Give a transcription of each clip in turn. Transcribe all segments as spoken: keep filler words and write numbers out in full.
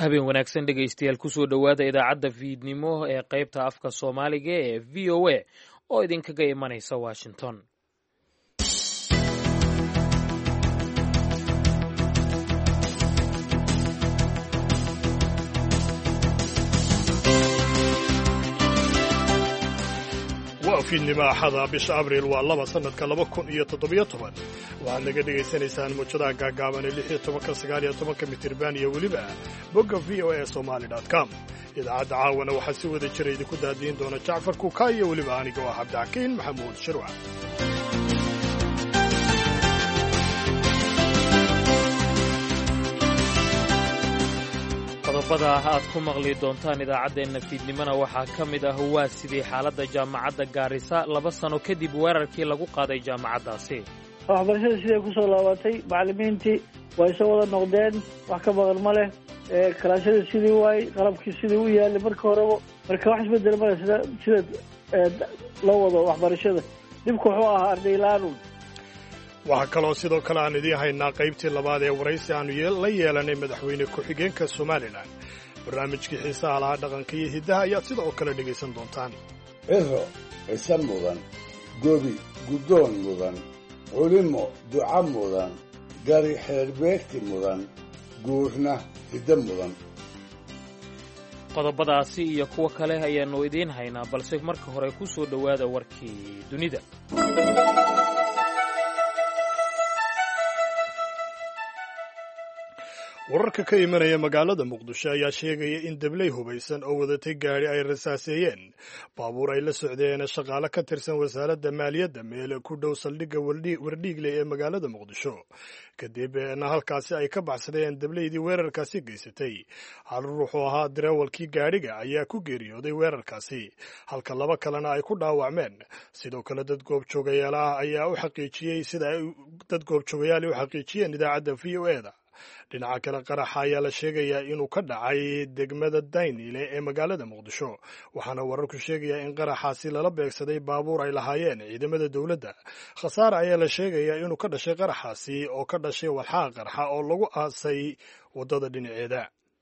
habeen wanaagsan dhegaystayaal kusoo dhowaada idaacadda fiidnimo ee qaybta afka soomaaliga ee v o a oo idinkaga imanaysa washington. waa fiidnimo axada bisha abriil waa laba sannadka laba kun iyo toddobiyo toban waxaad naga dhegaysanaysaan muujadaha gaagaaban ee lix iyo tobanka sagaal iyo tobanka mitirban iyo weliba bogga v o a somali dot com. idaacadda caawana waxaa si wada jira idinku daadiin doona jacfar kuuka iyo weliba aniga oo cabdixakiin maxamuud shirwac. qodobada aad ku maqli doontaan idaacaddeenna fiidnimona waxaa ka mid ah waa sidii xaaladda jaamacadda gaarisa laba sano kadib weerarkii lagu qaaday jaamacaddaasi. waxbarashada siday ku soo laabatay macallimiintii way soo wada noqdeen, wax ka maqan ma leh, kalaashadii sidii waay, qalabkii sidii u yaallay marka horeba, marka wax isbedel male sida sida loo wado waxbarashada. dhibku wuxuu ahaa arday la-aan. waxaa kaloo sidoo kale aan idiin haynaa qaybtii labaad ee waraysi aanu la yeelanay madaxweyne ku-xigeenka somalilan. barnaamijkii xiisaha lahaa dhaqanka iyo hiddaha ayaad sidoo kale dhegaysan doontaan. ciro cise mudan, gobi guddoon mudan, culimo duca mudan, gari xeerbeegti mudan, guurna hiddo mudan. qodobadaasi iyo kuwo kale ayaannu idiin haynaa, balse marka hore ku soo dhowaada warkii dunida. wararka ka imanaya magaalada muqdisho ayaa sheegaya in dabley hubaysan oo wadatay gaadhi ay rasaaseeyeen baabuur ay la socdeen shaqaale ka tirsan wasaaradda maaliyadda meel ku dhow saldhigga wardhiigle ee magaalada muqdisho. kadibna halkaasi ay ka baxsadeen dableydii weerarkaasi geysatay. hal ruux oo ahaa dareewalkii gaadhiga ayaa ku geeriyooday weerarkaasi, halka laba kalena ay ku dhaawacmeen. sidoo kale dad goobjoogayaal ah ayaa u xaqiijiyey sida ay dad goobjoogayaal u xaqiijiyeen idaacadda v o eda. dhinaca kale qaraxa ayaa la sheegayaa inuu ka dhacay degmada daynile ee magaalada muqdisho, waxaana wararku sheegayaa in qaraxaasi lala beegsaday baabuur ay lahaayeen ciidamada dowladda. khasaare ayaa la sheegayaa inuu ka dhashay qaraxaasi oo ka dhashay walxaha qarxa oo lagu aasay waddada dhinaceeda.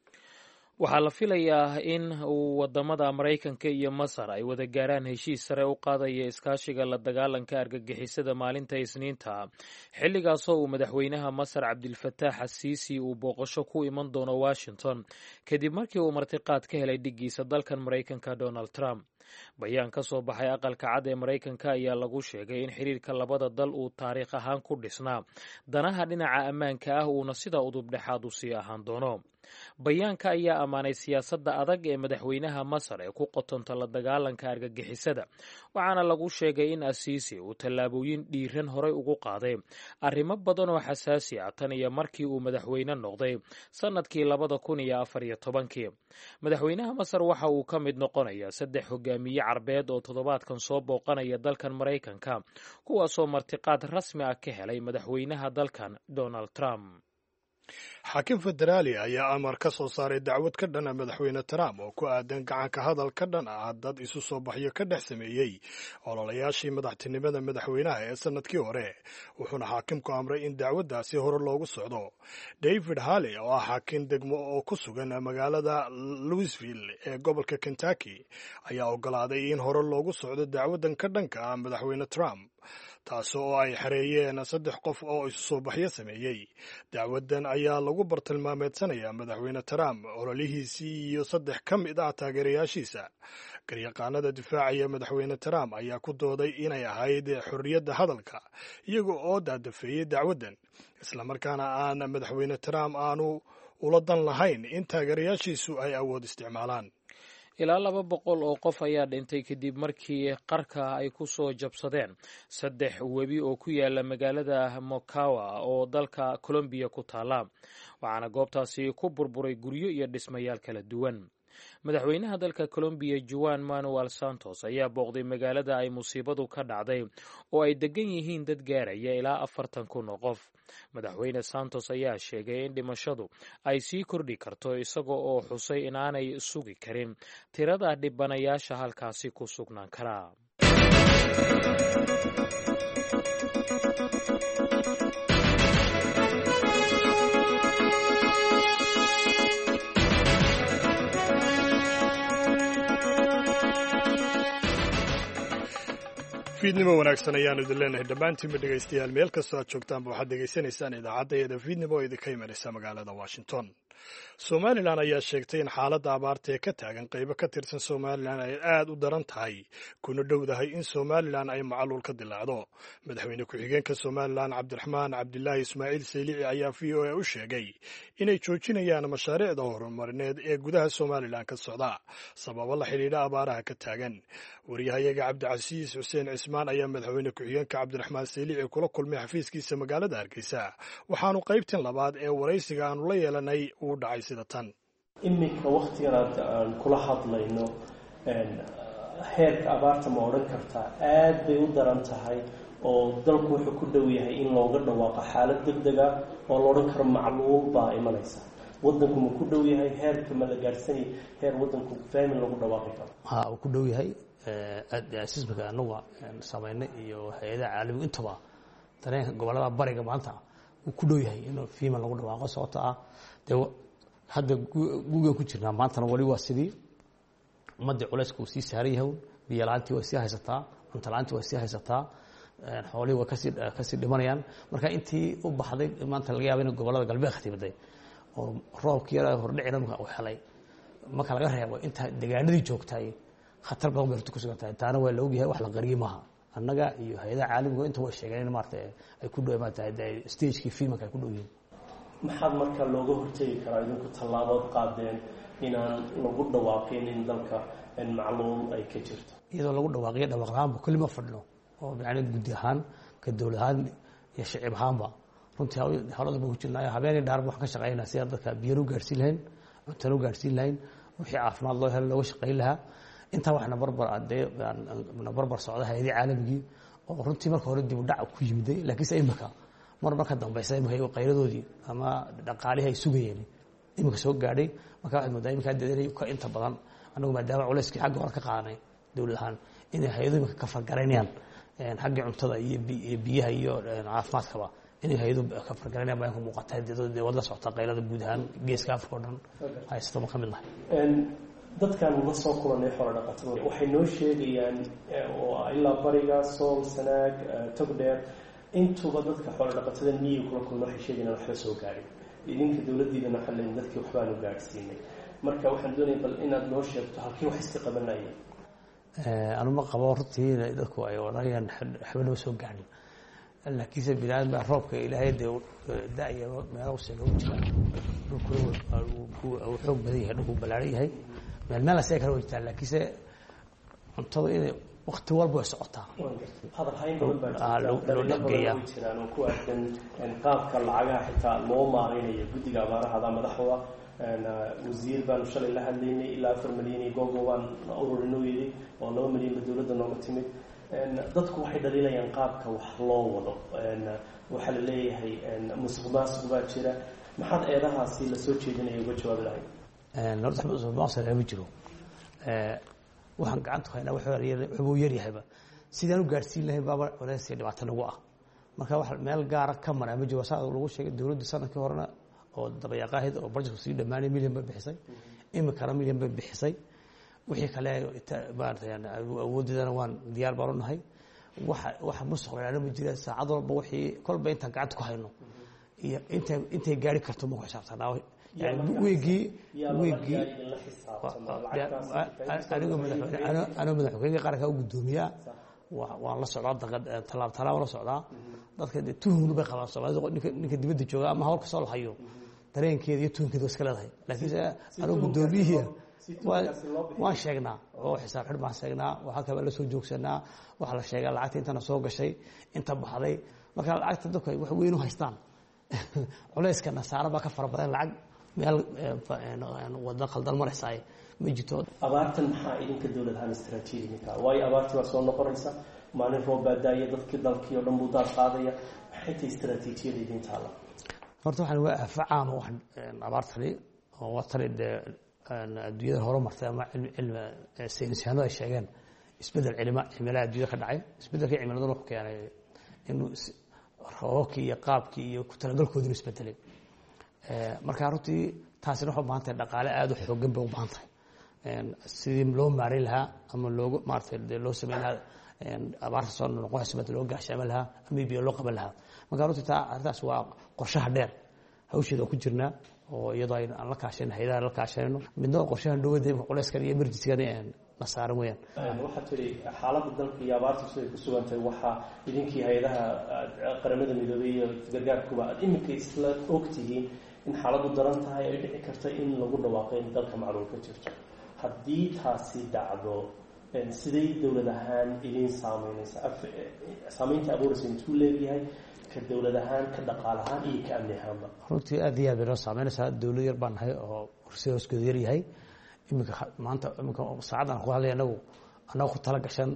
waxaa la filayaa in uu waddamada maraykanka iyo masar ay wada gaaraan heshiis sare u qaadaya iskaashiga la dagaalanka argagixisada maalinta isniinta, xilligaasoo uu madaxweynaha masar cabdilfataax asiisi uu booqasho ku iman doono washington kadib markii uu martiqaad ka helay dhiggiisa dalkan maraykanka donald trump. bayaan ka soo baxay aqalka cad ee maraykanka ayaa lagu sheegay in xiriirka labada dal uu taariikh ahaan ku dhisnaa danaha dhinaca ammaanka ah uuna sida udubdhexaad u sii ahaan doono. bayaanka ayaa ammaanay siyaasadda adag ee madaxweynaha masar ee ku qotonta la dagaalanka argagixisada, waxaana lagu sheegay in asiisi uu tallaabooyin dhiiran horay ugu qaaday arrimo badan oo xasaasi ah tan iyo markii uu madaxweyne noqday sannadkii labada kun iyo afar iyo tobankii. madaxweynaha masar waxa uu ka mid noqonayaa saddex hogaamiye carbeed oo toddobaadkan soo booqanaya dalkan maraykanka, kuwaasoo martiqaad rasmi ah ka helay madaxweynaha dalkan donald trump. xaakim federaali ayaa amar ka soo saaray dacwad ka dhan ah madaxweyne trump oo ku aadan gacanka hadal ka dhan ah dad isu soo baxyo ka dhex sameeyey ololayaashii madaxtinimada madaxweynaha ee sannadkii hore, wuxuuna xaakimku amray in dacwaddaasi hore loogu socdo. david halley oo ah xaakim degmo oo ku sugan magaalada louisville ee gobolka kentucky ayaa oggolaaday in hore loogu socdo dacwaddan ka dhanka ah madaxweyne trump, taas oo ay xareeyeen saddex qof oo isu soo baxyo sameeyey. dacwaddan ayaa lagu bartilmaameedsanayaa madaxweyne trump, ololihiisii iyo saddex ka mid ah taageerayaashiisa. garyaqaanada difaacaya madaxweyne trump ayaa ku dooday inay ahayd xorriyadda hadalka, iyaga oo daadafeeyey dacwaddan, islamarkaana aan madaxweyne trump aanu ula dan lahayn in taageerayaashiisu ay awood isticmaalaan. ilaa laba boqol oo qof ayaa dhintay kadib markii qarka ay ku soo jabsadeen saddex webi oo ku yaala magaalada mokawa oo dalka colombiya ku taala, waxaana goobtaasi ku burburay guryo iyo dhismayaal kala duwan. madaxweynaha dalka colombiya juan manuel santos ayaa booqday magaalada ay musiibadu ka dhacday oo ay degan yihiin dad gaaraya ilaa afartan kun oo qof. madaxweyne santos ayaa sheegay in dhimashadu ay sii kordhi karto, isaga oo xusay inaanay sugi karin tirada dhibanayaasha halkaasi ku sugnaan karaa. fiidnimo wanaagsan ayaanu idin leenahay dhammaantiinba dhegaystayaal meel kastoo aad joogtaanba waxaad dhegaysanaysaan idaacadda iyada fiidnimo oo idinka imanaysa magaalada washington. somalilan ayaa sheegtay in xaaladda abaarta ee ka taagan qaybo ka tirsan somalilan ay aad u daran tahay kuna dhowdahay in somalilan ay macaluul ka dilaacdo. madaxweyne ku-xigeenka somalilan cabdiraxmaan cabdilaahi ismaaciil saylici ayaa v o a u sheegay inay joojinayaan mashaariicda horumarineed ee gudaha somalilan ka socda sababo la xidhiidha abaaraha ka taagan. waryahayaga cabdicasiis xuseen cismaan ayaa madaxweyne ku-xigeenka cabdiraxmaan saylici kula kulmay xafiiskiisa magaalada hargeysa, waxaanu qaybtin labaad ee waraysiga aanu la yeelanay uu dhacay sida tan. iminka waktigan aan kula hadlayno heerka abaarta ma odhan kartaa aad bay u daran tahay oo dalku wuxuu ku dhow yahay in looga dhawaaqo xaalad degdega oo la odhan karo macluul baa imanaysa. wadanku ma ku dhow yahay heerka ma la gaadhsanay heer wadanku faamin lagu dhawaaqi karo? ha uu ku dhow yahay asismaka anagu samaynay iyo hay-adaha caalamiga intaba dareenka gobolada bariga maanta uu ku dhow yahay in fiiman lagu dhawaaqo sababta ah dee hadda guugan ku jirnaa maantana wali waa sidii ummadii culayska uu sii saaran yahay, biyo la-aantii waa sii haysataa, cunto la-aantii waa sii haysataa, xoolihii waa kasii kasii dhimanayaan. marka intii u baxday maanta laga yaaba in gobolada galbeedka timaday oo roobkii yara hordhicina marka uu helay marka laga reebo inta deegaanadii joogtay khatar badan bay ku sugan tahay. taana waa la ogyahay, wax la qariyay maaha. annaga iyo hay-adaha caalamiga inta way sheegeen in maarata ay ku dhow maarata stagekii fiimanka ay ku dhow yihiin. maxaad marka looga hortegi karaa idinku tallaabood qaadeen inaan lagu dhawaaqin in dalka macluul ay ka jirto? iyadoo lagu dhawaaqiyo dhawaaqlahaanba kulli ma fadhino oo macna guddi ahaan ka dowlad ahaan iyo shacib ahaanba runtii hawlada baan ku jirnaa. habeenii dhaarba waxaan ka shaqeynaa sida dadka biyo u gaarsiin lahayn, cunto u gaarsiin lahayn, wixii caafimaad loo helo looga shaqeyn lahaa. intaa waxna barbar adee na barbar socda hay-adii caalamigii oo runtii marka hore dib u dhac ku yimiday, laakiinse imika mar marka dambaysa imika qayradoodii ama dhaqaalihii ay sugayeen imika soo gaadhay. marka waxaad moodaa imika dadaalay ka inta badan anagu maadaama culayskii xagga hore ka qaadanay dowlad ahaan inay hay-adu imika ka fargaraynayaan xagga cuntada iyo biyaha iyo caafimaadkaba inay hay-adu ka fargaraynayaan baa ka muuqata. dee wada socota qaylada guud ahaan geeska Afrika oo dhan haysto ma ka mid nahay. dadkan la soo kulanay xoolo dhaqatada waxay noo sheegayaan oo ilaa bariga sool sanaag togdheer intuba dadka xoolo dhaqatada miyiga kula kulma waxay sheegayaan waxba soo gaadhin. idinka dowladdiidana waxaa leeyihin dadkii waxbaanu gaadhsiinay. marka waxaan doonaya bal inaad noo sheegto halkii wax iska qabanayeen. anu ma qabo hortii dadku ay odhanayaan waxba noo soo gaadhin, laakiinse biniaadam baa roobka ilaahay dee da-ya meelo useega u jira, dhulkuna uu xoog badan yahay, dhulku ballaaran yahay, meel meel asee kala wajirtaa. laakiinse cuntada inay wakti walba way socotaa. hadal hayn badan baa jiraan oo ku aadan qaabka lacagaha xitaa loo maareynayo. guddiga abaarahada madaxda wasiir baanu shalay la hadlaynay, ilaa afar milyan iyo googo baan ururinoo yidhi oo laba milyanba dowladda nooga timid. dadku waxay dhaliilayaan qaabka wax loo wado. waxaa la leeyahay musuq maasuq baa jira. maxaad eedahaasi lasoo jeedinaya uga jawaabi lahayd? ma jiro. waxaan gacanta ku haynaa waxbuu yaryahayba sidaan u gaadhsiin lahayn baaba culaysii dhibaato nagu ah. marka wax meel gaara ka maraa ma jiro. saa lagu sheegay dowladda sanadkii horena oo dabayaaqahayd oo barjadku sii dhammaanay milyan bay bixisay, imikana milyan bay bixisay. wixii kale maarata awooddeedana waan diyaar baan u nahay. waxa waxa musuq laana ma jira. saacad walba wixii kolba intaan gacanta ku hayno iyo intay intay gaari karto ma ku xisaabtanaa. weygii weygii anigu madaxweyne anigu madaxweyne qaranka u guddoomiyaa waan la socdaa tallaab tallaab la socdaa. dadka tuhun bay qabaan Soomaalidu ninka ninka dibadda jooga ama hawlka soo lahayo dareenkeeda iyo tuhunkeeda iska leedahay. laakiinse anigu guddoomiyihiia waan sheegnaa oo xisaab xidh baan sheegnaa. waxaa kale la soo joogsanaa, waxaa la sheegaa lacagta intana soo gashay inta baxday. marka lacagta dadku wax weyn u haystaan culayska nasaara baa ka fara badan. lacag meel wada qaldan maraysaay ma jirto. abaartan maxaa idinka dowlad ahaan istaraatiijiyadka waayo abaartii waa soo noqonaysa, maalin roob baa daaya, dadkii dalkii oo dhan buu daad qaadaya. maxay tahay istaraatiijiyada idin taala? horta waxaan waa afacaam wax abaartani oo watani dee adduunyada horumartay ama cilmi saynisyahanadu ay sheegeen isbedel cilima cimilada adduunyada ka dhacay. isbedelkii cimiladuna wuxuu keenay inuu roobkii iyo qaabkii iyo ku talagalkoodii isbedelay. marka runtii taasina waxay u baahan tahay dhaqaale aad u xoogan bay u baahan tahay. sidii loo maareyn lahaa ama loogu maartay loo sameyn lahaa abaarta soo noqonaysa mid loo gaashaamo lahaa ama biyo loo qaban lahaa marka runtii taa arrintaas waa qorshaha dheer hawsheeda ku jirnaa oo iyadoo aan la kaashan hay'adaha la kaashanayno midna qorshahan dhawada culeyskan iyo emergency-gan la saaran weeyaan waxaa tiri xaaladda dalka iyo abaarta siday ku sugantay waxaa idinkii hay'adaha qaramada midoobay iyo gargaarkuba aad iminka isla ogtihiin in xaaladdu daran tahay ay dhici karta in lagu dhawaaqo in dalka macluul ka jirto haddii taasi dhacdo siday dowlad ahaan idin saameynaysa saameynta abuuraysa intuu leeyahay ka dowlad ahaan ka dhaqaal ahaan iyo ka amni ahaanba runtii aad iyo aad bay noo saameynaysaa dowlad yar baan nahay oo horse hooskooda yar yahay iminka maanta iminka saacaddan ku hadlay anagu annaga ku tala gashan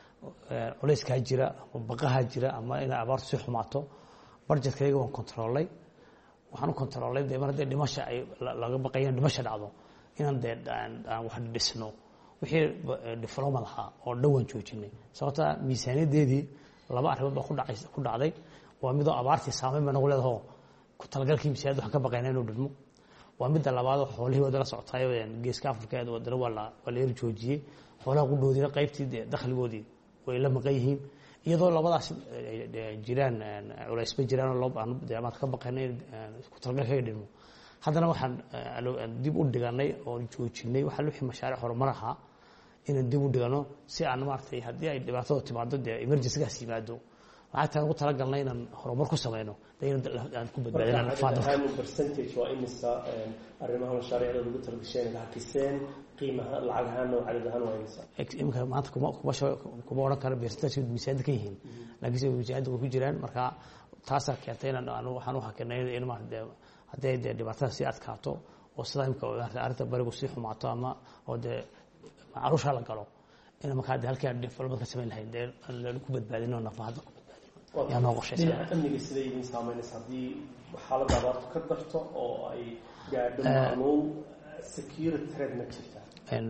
culeyskaa jira ama baqahaa jira ama inay abaartu si xumaato budgetkayga waan controolay waxaan u controolay dee mar haddee dhimasha ay laga baqayan dhimasha dhacdo inaan dee aan wax dhisno wixii diflooma lahaa oo dhowaan joojinay sababta miisaaniyadeedii laba arrimood baa ku dhacay ku dhacday waa midoo abaartii saameyn ba nagu leedahay ku talagalkii miisaaniyad waxaan ka baqaynaa inuu dhidmo waa midda labaad oo xoolihii wadala socotaayo geeska afrika ee wadana waa la waa la yar joojiyey xoolaha ku dhoodina qaybtii dee dakhligoodii way la maqan yihiin iyadoo labadaas jiraan culaysba jiraan oo loo baahan dee amaad ka baqaynaa in ku talagalkayga dhidmo haddana waxaan dib u dhiganay oo joojinay waxaa wixii mashaariic horumar ahaa inaan dib u dhigano si aan maaragtay haddii ay dhibaatada timaado dee emergency-gaas yimaado lacagtaan ugu talagalnay inaan horumar ku sameyno aan ku badbaadinaan faadalka percentage waa imisa arrimaha mashaariicda lagu talagashay hakiseen qiimaha lacag ahaan oo cadad ahaan waa imisa imika maanta kuma kuma kuma oran karo percentage miisaaniyad ka yihiin laakiin miisaaniyad ku jiraan marka taasaa keentay inaan waxaan u hakinay in maaragtay haddii ay dee dhibaatada sii adkaato oo sidaa imika arrinta barigu sii xumaato ama oo dee macruusha la galo in markaa dee halkii aan development ka samayn lahayn dee aan ku badbaadino nafahadda ku badbaadino yaa noo qorshaysan amniga siday idin saameynaysa haddii xaaladda abaartu ka darto oo ay gaadho macluul security threat ma jirta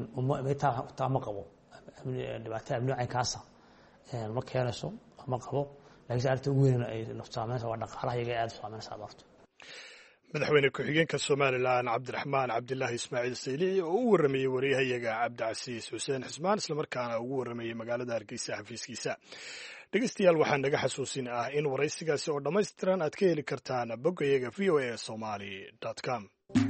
taa ma qabo dhibaatada amni caynkaasa ma keenayso ma qabo laakiin arrinta ugu weyn ay naftu saameynaysa waa dhaqaalaha iyaga aada u saameynaysa abaartu madaxweyne ku-xigeenka somalilan cabdiraxmaan cabdilaahi ismaaciil saylici oo u warramayey wariyahayaga cabdicasiis xuseen xismaan islamarkaana ugu warramayey magaalada hargeysa xafiiskiisa dhegeystayaal waxaa naga xasuusin ah in waraysigaasi oo dhammaystiran aad ka heli kartaan boggayaga v o a somali com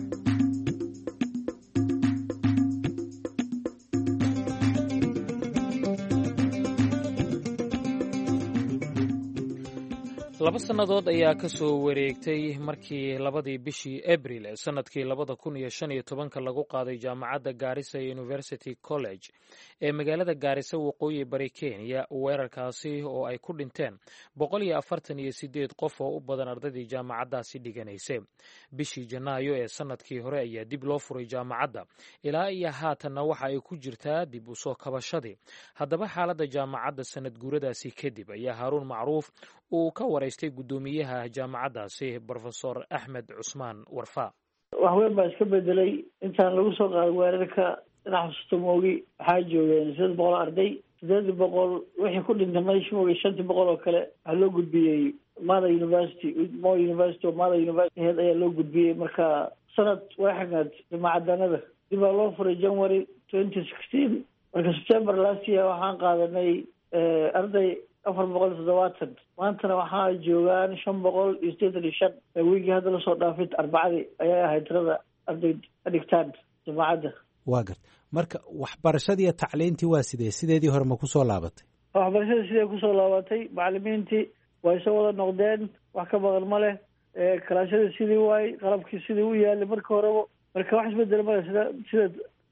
laba sannadood ayaa ka soo wareegtay markii labadii bishii abril ee sannadkii labada kun iyo shan iyo tobanka lagu qaaday jaamacadda gaarisa university college ee magaalada gaarisa waqooyi bari kenya weerarkaasi oo ay ku dhinteen boqol iyo afartan iyo sideed qof oo u badan ardaydii jaamacaddaasi dhiganaysay bishii janaayo ee sannadkii hore ayaa dib loo furay jaamacadda ilaa iyo haatanna waxa ay ku jirtaa dib u soo kabashadii haddaba xaaladda jaamacadda sanad guuradaasi kadib ayaa haaruun macruuf uu ka waraystay guddoomiyaha jaamacaddaasi brofesor axmed cusmaan warfa wax weyn baa iska bedelay intaan lagu soo qaaday weerarka dhinac xusuusta moogi waxaa joogeen sideed boqol arday sideed boqol wixii ku dhintay meesha moogi shantii boqol oo kale waxaa loo gudbiyey mada university mo university oo mada university heed ayaa loo gudbiyey marka sanad way xagnaad jaamacadanada dib baa loo furay january twenty sixteen marka september last year waxaan qaadanay arday afar boqol iyo toddobaatan maantana waxaa joogaan shan boqol iyo siddeetan iyo shan wiigii hadda lasoo dhaafay arbacadii ayay ahayd tirada arday dhigtaan jaamacadda waa garta marka waxbarashadii iyo tacliintii waa sidee sideedii hore ma kusoo laabatay waxbarashadii sidee kusoo laabatay macalimiintii way soo wada noqdeen wax ka maqan ma leh kalaashadii sidii waay qalabkii sidii u yaalay marka horeba marka wax isbedel male sida sida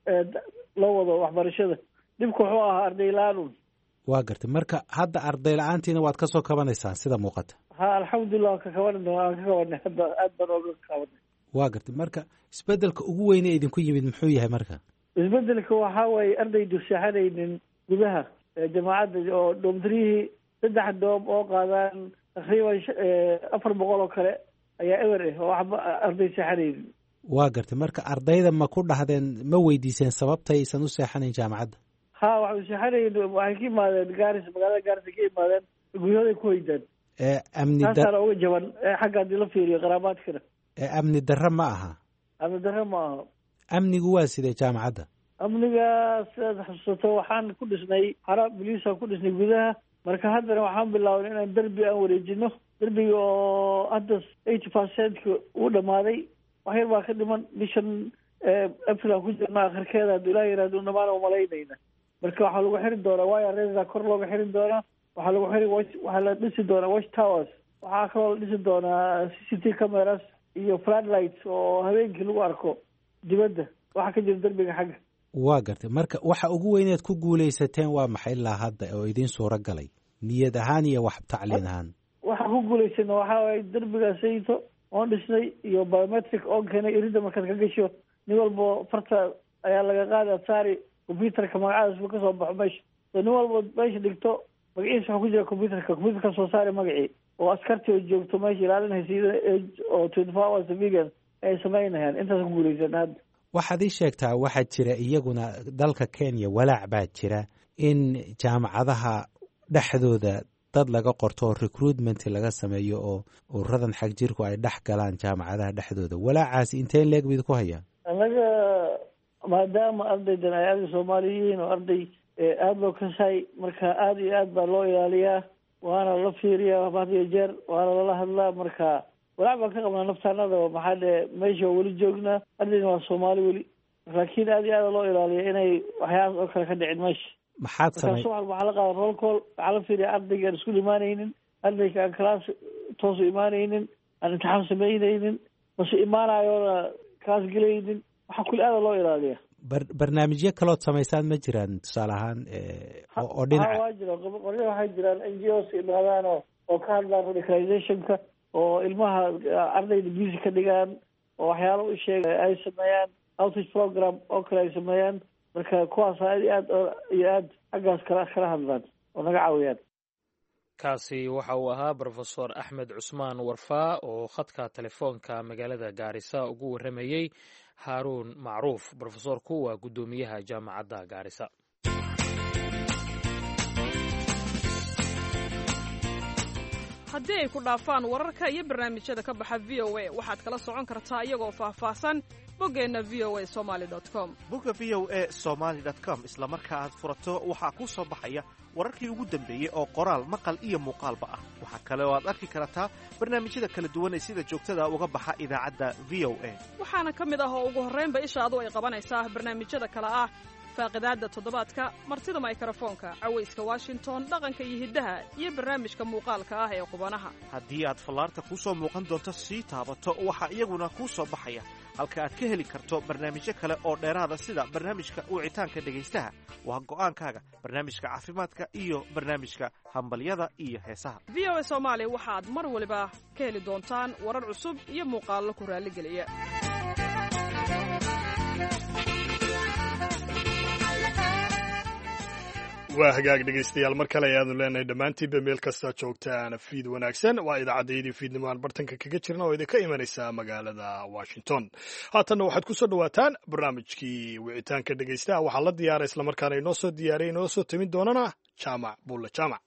loo wado waxbarashada dhibka wuxuu ahaa arday la-aan waa gartay marka hadda arday la-aantiina waad ka soo kabanaysaan sida muuqata ha alxamdulilah waan ka kaban waan ka kabanay hadda aad baan ooga kabanay waa gartay marka isbedelka ugu weyne idinku yimid muxuu yahay marka isbedelka waxaa waaye ardaydu seexanaynin gudaha jaamacadda oo dhoomtirihii saddex doom oo qaadaan taqriiban afar boqol oo kale ayaa ewer ah oo waxba arday seexanaynin waa gartay marka ardayda ma ku dhahdeen ma weydiiseen sababta aysan u seexanayn jaamacadda ha waxay seexanayn waxay ka imaadeen gaaris magaalada gaaris ka imaadeen guryahooday ku hoydaan amni taasaana uga jaban xagga haddii la fiiriyo qaraabaadkana amni darro ma aha amni darro ma aha amnigu waa sidee jaamacadda amniga sidaad xusuusato waxaan ku dhisnay xara boliisaan ku dhisnay gudaha marka haddana waxaan bilaabnay inaan derbi aan wareejino derbiga oo hadda eighty percentka uu dhamaaday wax yar baa ka dhiman bishan april aan ku jirna akhirkeeda hadduu ilaah yihahdo dhamaan umalaynayna marka waxaa lagu xiri doonaa waya resa kor looga xiri doonaa waxaa lagu xiri waxaa la dhisi doonaa watch towers waxaa kaloo la dhisi doonaa c c t cameras iyo floodlights oo habeenkii lagu arko dibadda waxaa ka jira derbiga xagga waa gartay marka waxa ugu weyneed ku guulaysateen waa maxay ilaa hadda oo idiin suuro galay niyad ahaan iyo wax tacliin ahaan waxaan ku guulaysana waxaa waaye derbiga sayto oon dhisnay iyo biometric oon keenay irida markaad ka gasho nin walbo farta ayaa laga qaada saari computerka magacadas buu kasoo baxo meesha so nin walbo meesha dhigto magaciisa waxaa ku jira computerka computerka soo saari magacii oo askarti oo joogto meesha ilaalinaysa oo twenty four hours vegan ay samaynayaan intaas ku guulaysana hadda waxaad ii sheegtaa waxaa jira iyaguna dalka Kenya walaac baa jira in jaamacadaha dhexdooda dad laga qorto recruitment laga sameeyo oo ururadan xag jirku ay dhex galaan jaamacadaha dhexdooda walaacaasi intee leeg bid ku hayaan anaga maadaama ardaydan ay aada Soomaaliyiin oo arday aada loo kasay marka aada iyo aad baa loo ilaaliyaa waana la fiiriyaa badiyo jeer waana lala hadlaa marka walaac baan ka qabnaa naftaanada maxaa dhe meesha weli joognaa ardayna waa Soomaali weli laakiin aada iyo aada loo ilaaliya inay waxyaalahaas oo kale ka dhicin meesha maxaad samay waxaa la qaada roll call waxaa la fiiriya ardayga aan isku imaanaynin ardayga aan class toosu imaanaynin aan imtixaan samaynaynin mase imaanayoona class gelaynin waxaa kuli aada loo ilaaliya barnaamijyo kalood samaysaan ma jiraan tusaale ahaan oo dhinaca waa jira qoryo waxay jiraan n g os imaadaan oo oo ka hadlaan radicalizationka oo ilmaha ardayda busy ka dhigaan oo waxyaalo u sheega ay sameeyaan outreach program oo kale ay sameeyaan marka kuwaas aad iyo aad iyo aad xaggaas kala kala hadlaan oo naga caawiyaan kaasi waxa uu ahaa brofesor axmed cusmaan warfaa oo khadka telefoonka magaalada gaarisa ugu warramayey haaruun macruuf brofesorku waa guddoomiyaha jaamacadda gaarisa haddii ay ku dhaafaan wararka iyo barnaamijyada ka baxa v o a waxaad kala socon kartaa iyagoo faahfaahsan boggeenna v o a somaali dot com bogga v o a somaali dot com isla marka aad furato waxaa kuu soo baxaya wararkii ugu dambeeyey oo qoraal maqal iyo muuqaalba ah waxaa kale oo aad arki kartaa barnaamijyada kala duwan ee sida joogtada uga baxa idaacadda v o a waxaana ka mid ah oo ugu horraynba ishaadu ay qabanaysaa barnaamijyada kale ah faaqidaadda toddobaadka martida maykarafoonka cawayska washington dhaqanka iyo hiddaha iyo barnaamijka muuqaalka ah ee qubanaha haddii aad fallaarta kuu soo muuqan doonto sii taabato waxaa iyaguna kuu soo baxaya halka aad ka heli karto barnaamijyo kale oo dheeraada sida barnaamijka wicitaanka dhegaystaha waa go'aankaaga barnaamijka caafimaadka iyo barnaamijka hambalyada iyo heesaha v o a soomaali waxaad mar waliba ka heli doontaan warar cusub iyo muuqaallo ku raalligeliya waa hagaag dhegaystayaal mar kale ayaanu leenahay dhammaantiinba meel kastaa joogtaan fiid wanaagsan waa idaacaddayadii fiidnimo aan bartanka kaga jirna oo idinka imanaysa magaalada washington haatanna waxaad ku soo dhowaataan barnaamijkii wicitaanka dhegaystaha waxaa la diyaara islamarkaana inoo soo diyaariya inoo soo tamin doonana jaamac buulle jaamac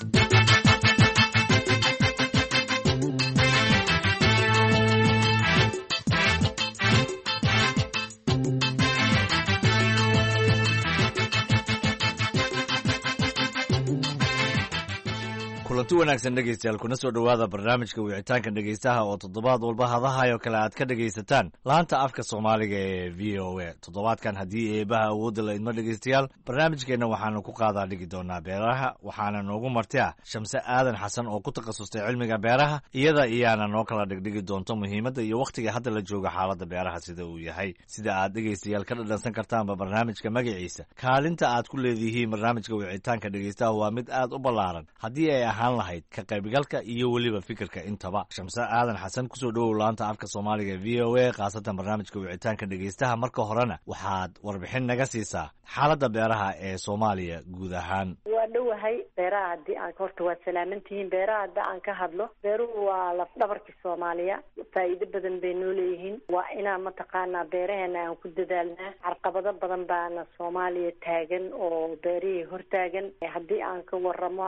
kulanti wanaagsan dhegaystayaal kuna soo dhowaada barnaamijka wicitaanka dhegaystaha oo toddobaad walba hadahayo kale aad ka dhegaysataan laanta afka soomaaliga ee v o a toddobaadkan haddii eebaha awoodda la idmo dhegaystayaal barnaamijkeenna waxaanu ku qaadaa dhigi doonaa beeraha waxaana noogu marti ah shamse aadan xasan oo ku takhasustay cilmiga beeraha iyada iyaana noo kala dhigdhigi doonto muhiimadda iyo wakhtiga hadda la jooga xaaladda beeraha sida uu yahay sida aad dhegaystayaal ka dhadhansan kartaanba barnaamijka magaciisa kaalinta aad ku leedihiin barnaamijka wicitaanka dhegaystaha waa mid aad u ballaaran haddii ay ahaan lahayd ka qaybgalka iyo weliba fikirka intaba shamse aadan xasan kusoo dhowow laanta afka soomaaliga v o a khaasatan barnaamijka wicitaanka dhegaystaha marka horena waxaad warbixin naga siisaa xaaladda beeraha ee soomaaliya guud ahaan waa dhowahay beeraha haddii aan horta waad salaamantihiin beeraha haddii aan ka hadlo beeruhu waa laf dhabarkii soomaaliya faa'iido badan bay noo leeyihiin. waa inaan mataqaanaa beeraheena aan ku dadaalnaa. carqabado badan baana soomaaliya taagan oo beerihii hortaagan. haddii aan ka waramo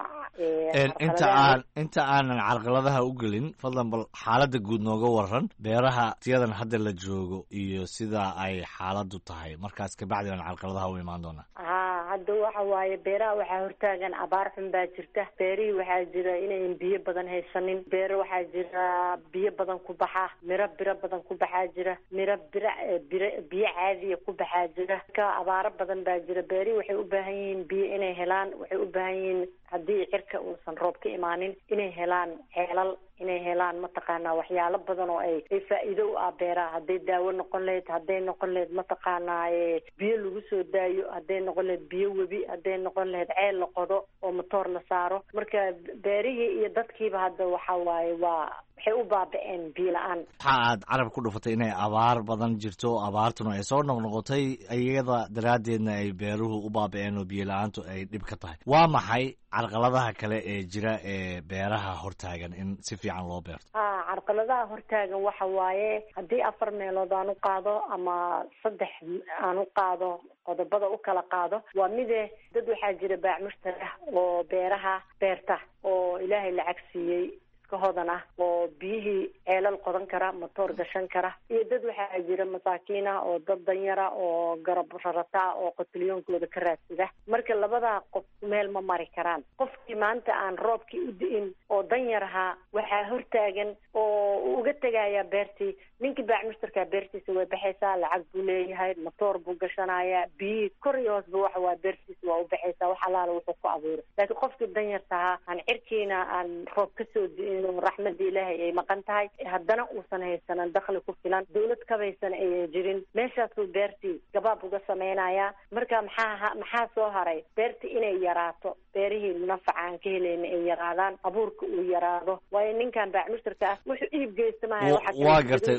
inta aan inta aanan carqaladaha u gelin, fadlan bal xaaladda guud nooga waran beeraha tiyadan hadda la joogo iyo sida ay xaaladdu tahay, markaas kabacdi aan carqaladaha u imaan doonaa. ha hadda waxa waaye beeraha waxaa hortaagan abaar xun baa jirta. beerihii waxaa jira inayn biyo badan haysanin. beero waxaa jira biyo badan ku baxa, miro biro badan ku baxaa jira, miro biro biro biyo caadiya ku baxaa jira. ka abaaro badan baa jira. beerihii waxay u baahan yihiin biyo inay helaan. waxay u baahan yihiin haddii cirka uusan roob ka imaanin inay helaan ceelal, inay helaan mataqaanaa waxyaalo badan oo ay ay faa'iido u ah beeraha. hadday daawo noqon lahayd, hadday noqon lahayd mataqaanaa biyo lagu soo daayo, hadday noqon lahayd biyo webi, hadday noqon lahayd ceel la qodo oo matoor la saaro. marka beerihii iyo dadkiiba hadda waxa waaye waa waxay u baaba'een biyo la-aan. waxa aad carab ku dhufatay inay abaar badan jirto, abaartuna ay soo noqnoqotay, iyada daraaddeedna ay beeruhu u baaba'een oo biyo la-aantu ay dhib ka tahay. waa maxay carqaladaha kale ee jira ee beeraha hortaagan in si fiican loo beerto? ha carqaladaha hortaagan waxa waaye haddii afar meelood aan u qaado ama saddex aan u qaado, qodobada u kala qaado, waa mide dad waxaa jira baac mushtari ah oo beeraha beerta oo ilaahay lacag siiyey iska hodan ah oo biyihii ceelal qodan kara, matoor gashan kara. iyo dad waxaa jira masaakiin ah oo dad danyara oo garab rarata oo qotliyoonkooda ka raadsada. marka labadaa qof meel ma mari karaan. qofkii maanta aan roobkii u di'in oo danyar ahaa waxaa hortaagan oo uga tegaya beertii. ninkii baac mushtarkaa beertiisa way baxaysaa, lacag buu leeyahay, matoor buu gashanayaa, biyihii kor iyo hoosba waxa waa beertiisa waa u baxaysaa, wax alaala wuxuu ku abuuray. laakiin qofkii danyarta ahaa aan cirkiina aan roob kasoo di'in oo raxmadda ilaahay ay maqan tahay, haddana uusan haysanan dakhli ku filan, dawlad kabaysan ayan jirin, meeshaasuu beertii gabaab uga samaynayaa. marka maxaa maxaa soo haray? beertii inay yaraato, beerihii nafaca aan ka helayna ay yaraadaan, abuurka uu yaraado. waayo ninkan baac mushtarka ah wuxuu iib geystamaya waa gartay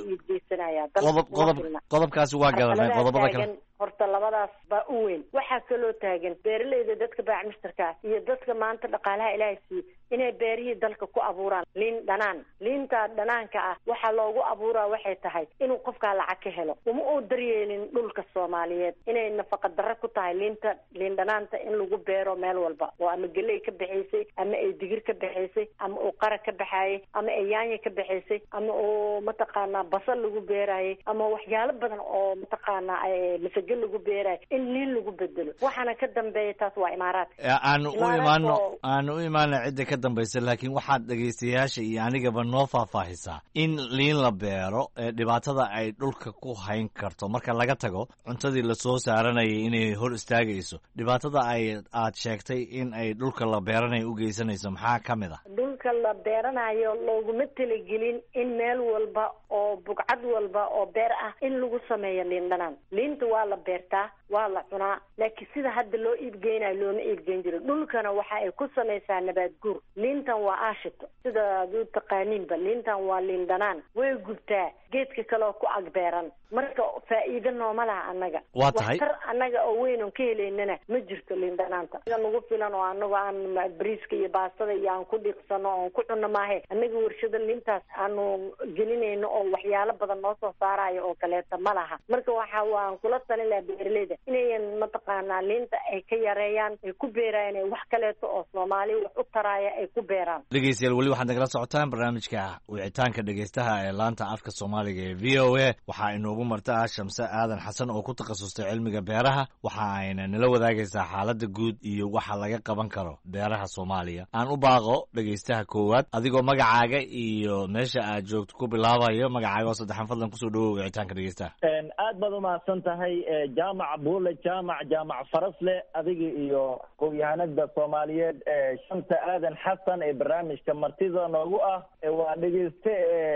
qodob qodob qodobkaasi waa garanay. qodobada kale horta labadaas baa u weyn. waxaa kaloo taagan beeraleyda, dadka baac mushtarka ah iyo dadka maanta dhaqaalaha ilaahay siiye inay beerihii dalka ku abuuraan liin dhanaan. liinta dhanaanka ah waxaa loogu abuuraa waxay tahay inuu qofkaa lacag ka helo. uma uu daryeelin dhulka soomaaliyeed inay nafaqa darro ku tahay liinta liin dhanaanta in lagu beero meel walba, oo ama geley ka baxaysay, ama ay digir ka baxaysay, ama uu qara ka baxaayay, ama ay yaanya ka baxaysay, ama uu mataqaanaa basal lagu beeraayay, ama waxyaalo badan oo mataqaanaa masage lagu beerayo in liin lagu bedelo. waxaana ka dambeeya taas waa imaaraadka. aanu u imaano aanu u imaana cidda ka dambaysa, laakiin waxaad dhegaystayaasha iyo anigaba noo faahfaahisaa in liin la beero ee dhibaatada ay dhulka ku hayn karto. marka laga tago cuntadii lasoo saaranayay inay hor istaagayso, dhibaatada ay aad sheegtay in ay dhulka la beeranayo u geysanayso maxaa ka mid ah? dhulka la beeranayo looguma talagelin in meel walba oo bugcad walba oo beer ah in lagu sameeyo liin dhanaan. liinta waa la beertaa, waa la cunaa, laakiin sida hadda loo iibgeynayo looma iibgeyn jiro. dhulkana waxa ay ku samaysaa nabaad guur. liintan waa aashito, sida ad u taqaaniinba liintan waa liin dhanaan, way gubtaa geedka kale oo ku agbeeran. marka faa'iido nooma laha annaga. waa tahay waxtar annaga oo weyn oon ka helaynana ma jirto liin dhanaanta. nagu filan oo annagu aan bariiska iyo baastada iyo aan ku dhiiqsano oon ku cunno maahe, annaga warshada liintaas aanu gelinayno oo waxyaalo badan noo soo saarayo oo kaleeta ma laha. marka waxa waan kula talin lahaa beeraleyda inayan mataqaanaa liinta ay ka yareeyaan, ay ku beerayaan ay wax kaleeto oo soomaali wax u taraaya ay ku beeraan. dhegeystayaal weli waxaad nagala socotaan barnaamijka wicitaanka dhegeystaha ee laanta afka soomaaliga ee v o a. waxaa inoogu marta ah Shamse Aadan Xasan oo ku takhasustay cilmiga beeraha. waxa ayna nala wadaagaysaa xaaladda guud iyo waxa laga qaban karo beeraha Soomaaliya. aan u baaqo dhegeystaha koowaad adigoo magacaaga iyo meesha aad joogto ku bilaabayo. magacaaga oo saddexan fadlan kusoo dhawow wicitaanka dhegeystaha. aad baad umahadsan tahay jaamac buule jaamac jaamac farasle, adiga iyo aqoon-yahanada Soomaaliyeed Shamse Aadan Xasan ee barnaamijka martida noogu ah. waa dhegeyste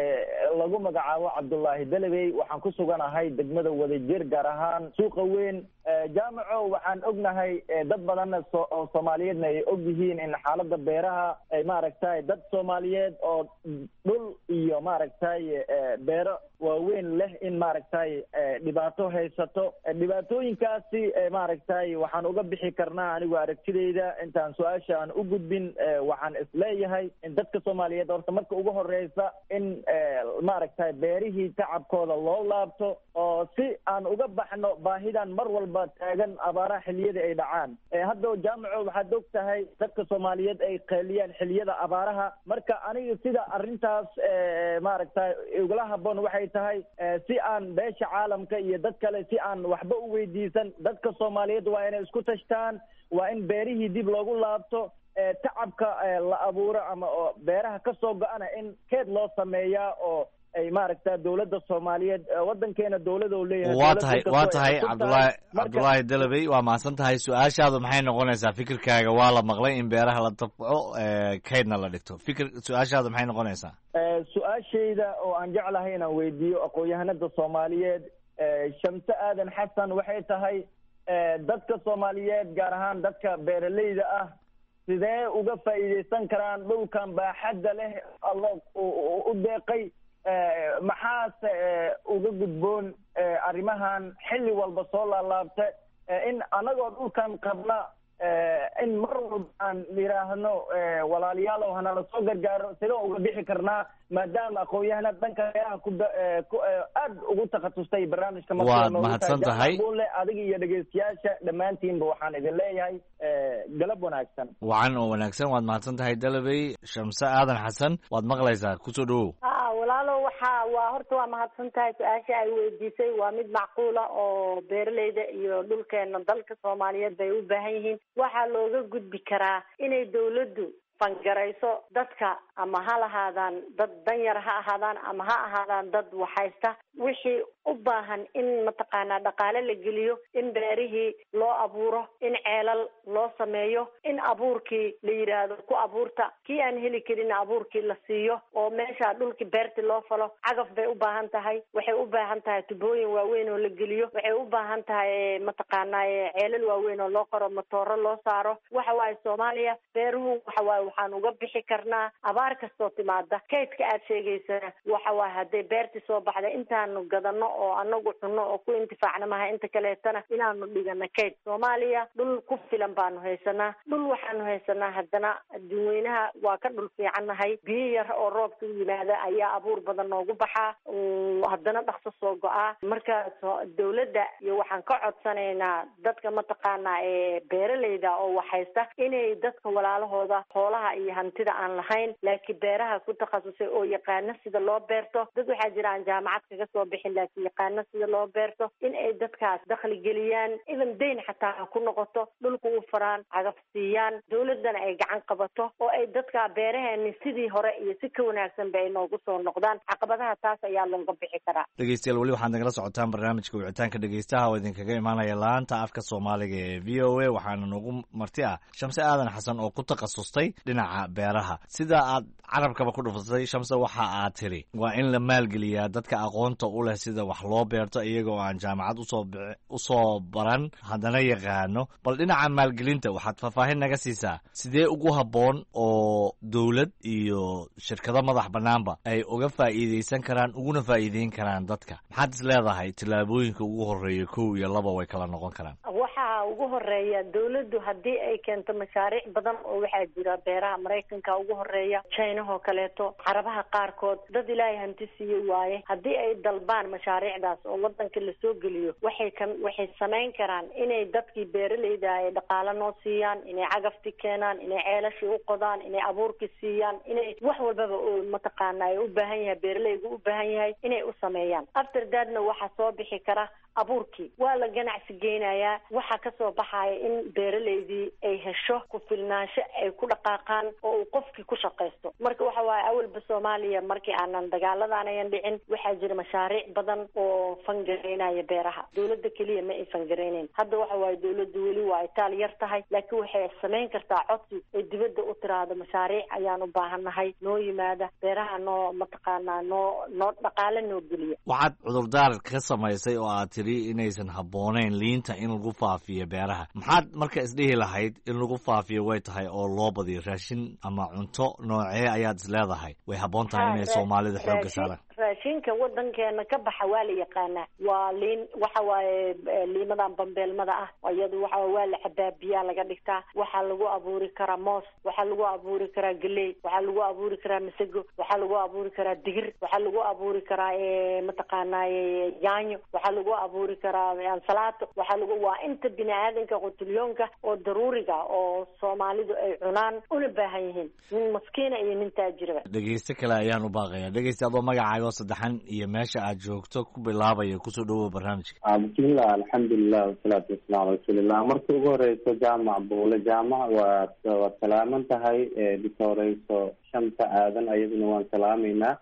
lagu magacaabo Cabdullaahi Dalabey. waxaan ku suganahay degmada Wadajir, gaar ahaan suuqa weyn. jaamaco waxaan ognahay dad badan oo Soomaaliyeedna ay og yihiin in xaalada beeraha ay maaragtay dad Soomaaliyeed oo dhul iyo maaragtay beero waaweyn leh in maaragtay dhibaato haysato. dhibaatooyinkaasi maaragtay waxaan uga bixi karnaa anigu aragtidayda. intaan su-aasha aan u gudbin waxaan isleeyahay in dadka Soomaaliyeed horta marka ugu horeysa in maaragtay beerihii tacabkooda loo laabto oo si aan uga baxno baahidan mar walba taagan abaaraha xilliyada ay dhacaan hadda jaamaco waxaad og tahay dadka soomaaliyeed ay qeeliyaan xilliyada abaaraha marka aniga sida arrintaas maaragtay igula haboon waxay tahay si aan beesha caalamka iyo dad kale si aan waxba u weydiisan dadka soomaaliyeed waa inay isku tashtaan waa in beerihii dib loogu laabto tacabka la abuuro ama beeraha ka soo go-ana in keed loo sameeyaa oo ay maaragta dowladda soomaaliyeed wadankeena dowlada u leeyahay waa tahay waa tahay cabdullaahi cabdullaahi dalabey waa mahadsan tahay su-aashaadu maxay noqonaysaa fikirkaaga waa la maqlay in beeraha la dabco keydna la dhigto fikir su-aashaadu maxay noqonaysaa su-aashayda oo aan jeclahay inaan weydiiyo aqoon-yahanada soomaaliyeed shamse aadan xasan waxay tahay dadka soomaaliyeed gaar ahaan dadka beeraleyda ah sidee uga faa'iidaysan karaan dhulkan baaxadda leh alla u deeqay maxaase uga gudboon arrimahan xilli walba soo laalaabta in anagoo dhulkan qabna in mar walba aan yidhaahno walaalayaalow hanala soo gargaaro sidoo uga bixi karnaa maadaama aqoon-yahanad dhanka beeraha ku aad ugu takhatustay barnaamijka waad mahadsan tahay adiga iyo dhegeystayaasha dhammaantiinba waxaan idin leeyahay galab wanaagsan wacan oo wanaagsan waad mahadsan tahay dalabey shamse aadan xasan waad maqlaysaa kusoo dhawow a walaalo waxa waa horta waa mahadsan tahay su-aasha ay weydiisay waa mid macquula oo beeraleyda iyo dhulkeena dalka soomaaliyeed bay u baahan yihiin waxaa looga gudbi karaa inay dawladdu fangarayso dadka ama ha lahaadaan dad danyar ha ahaadaan ama ha ahaadaan dad waxaysta wixii u baahan in mataqaanaa dhaqaale la geliyo in beerihii loo abuuro in ceelal loo sameeyo in abuurkii la yidhaahdo ku abuurta kii aan heli karin abuurkii la siiyo oo meesha dhulkii beerti loo falo cagaf bay u baahan tahay waxay u baahan tahay tubooyin waaweyn oo la geliyo waxay u baahan tahay mataqaanaa ceelal waaweyn oo loo qoro matooro loo saaro waxa waaye soomaaliya beeruhu waxa waaye waxaan uga bixi karnaa abaar kastoo timaada kaydka aad sheegaysana waxa waaye hadday beerti soo baxda intaanu gadano oo anagu cunno oo ku intifaacna maha inta kaleetana inaanu dhigana kayd soomaaliya dhul ku filan baanu haysanaa dhul waxaanu haysanaa haddana adduunweynaha waa ka dhul fiicannahay biyo yar oo roobka u yimaada ayaa abuur badan noogu baxaa haddana dhaqso soo go-aa marka dawladda iyo waxaan ka codsanaynaa dadka mataqaanaa ee beeraleyda oo waxhaysta inay dadka walaalahooda xoolaha iyo hantida aan lahayn laakiin beeraha ku takhasusay oo yaqaana sida loo beerto dad waxaa jira aan jaamacad kaga soo bixin laakiin yaqaana sida loo beerto in ay dadkaas dakhli geliyaan idan dayn xataa ha ku noqoto dhulka u faraan cagaf siiyaan dawladdana ay gacan qabato oo ay dadka beeraheeni sidii hore iyo si ka wanaagsan ba ay noogu soo noqdaan caqabadaha taas ayaa looga bixi karaa dhegeystayaal weli waxaad nagala socotaan barnaamijka wicitaanka dhegeystaha oo idinkaga imaanaya laanta afka soomaaliga ee v o a waxaana noogu marti ah shamse aadan xasan oo ku takhasustay dhinaca beeraha sida aad carabkaba ku dhufatay shamse waxa aad tiri waa in la maalgeliyaa dadka aqoonta u leh sida wax loo beerto iyaga oo aan jaamacad usoo usoo baran haddana yaqaano bal dhinaca maalgelinta waxaad faahfaahin naga siisaa sidee ugu habboon oo dawlad iyo shirkado madax banaanba ay uga faa'iidaysan karaan uguna faa'iideyn karaan dadka maxaad is leedahay tillaabooyinka ugu horeeya kow iyo laba way kala noqon karaan waxaa ugu horeeya dawladdu haddii ay keento mashaariic badan oo waxaa jira beeraha maraykanka ugu horeeya chinahoo kaleeto carabaha qaarkood dad ilaahay hanti siiye waaye haddii ay dalbaan mashaariicdaas oo wadanka lasoo geliyo waxay ka waxay samayn karaan inay dadkii beeraleyda ay dhaqaalo noo siiyaan inay cagafti keenaan inay ceelashii u qodaan inay abuurkii siiyaan inay wax walbaba oo mataqaana ay u baahan yahay beeraleygu u baahan yahay inay u sameeyaan after dadna waxaa soo bixi kara abuurkii waa la ganacsi geynayaa waxaa kasoo baxaya in beeraleydii ay hesho ku filnaansho ay ku dhaqaaqaan oo uu qofkii ku shaqaysto marka waxa waaye awalba soomaaliya markii aanan dagaaladan ayan dhicin waxaa jira mashaariic badan oo fangareynaya beeraha dawladda keliya ma ay fangareyneyn hadda waxa waaye dawladda weli waa itaal yar tahay laakiin waxay samayn kartaa codsi ay dibadda u tiraahdo mashaariic ayaan u baahannahay noo yimaada beeraha noo mataqaanaa noo noo dhaqaale noo geliya waxaad cudurdaar ka samaysay oo aad tiri inaysan habbooneyn liinta in lagu faafiyo beeraha maxaad marka isdhihi lahayd in lagu faafiyo way tahay oo loo badiyo raashin ama cunto noocee ayaad is leedahay way habboon tahay inay soomaalida xoogga saaraan raashinka wadankeena ka baxa waa la yaqaanaa. waa liin waxa waaye liimadan bambeelmada ah iyadu waxa waa la xabaabiyaa laga dhigtaa. waxaa lagu abuuri karaa moos, waxaa lagu abuuri karaa galey, waxaa lagu abuuri karaa masago, waxaa lagu abuuri karaa digir, waxaa lagu abuuri karaa mataqaanaa yaanyo, waxaa lagu abuuri karaa ansalaato, waxaa lagu waa inta bini aadanka qutulyoonka oo daruuriga oo Soomaalidu ay cunaan una baahan yihiin, nin maskiina iyo nin taajirba. dhegeyste kale ayaan u baaqayaa. dhegeyste adoo magacaaga oo saddexan iyo meesha aad joogto ku bilaabaya kusoo dhawow barnaamijka. bismillah, alxamdulilah, wasalaatu wasalaamu ala rasuulillah. marka ugu horeyso jaamac buule jaamac waa waad salaaman tahay. disoreyso shamta aadan ayaduna waan salaameynaa.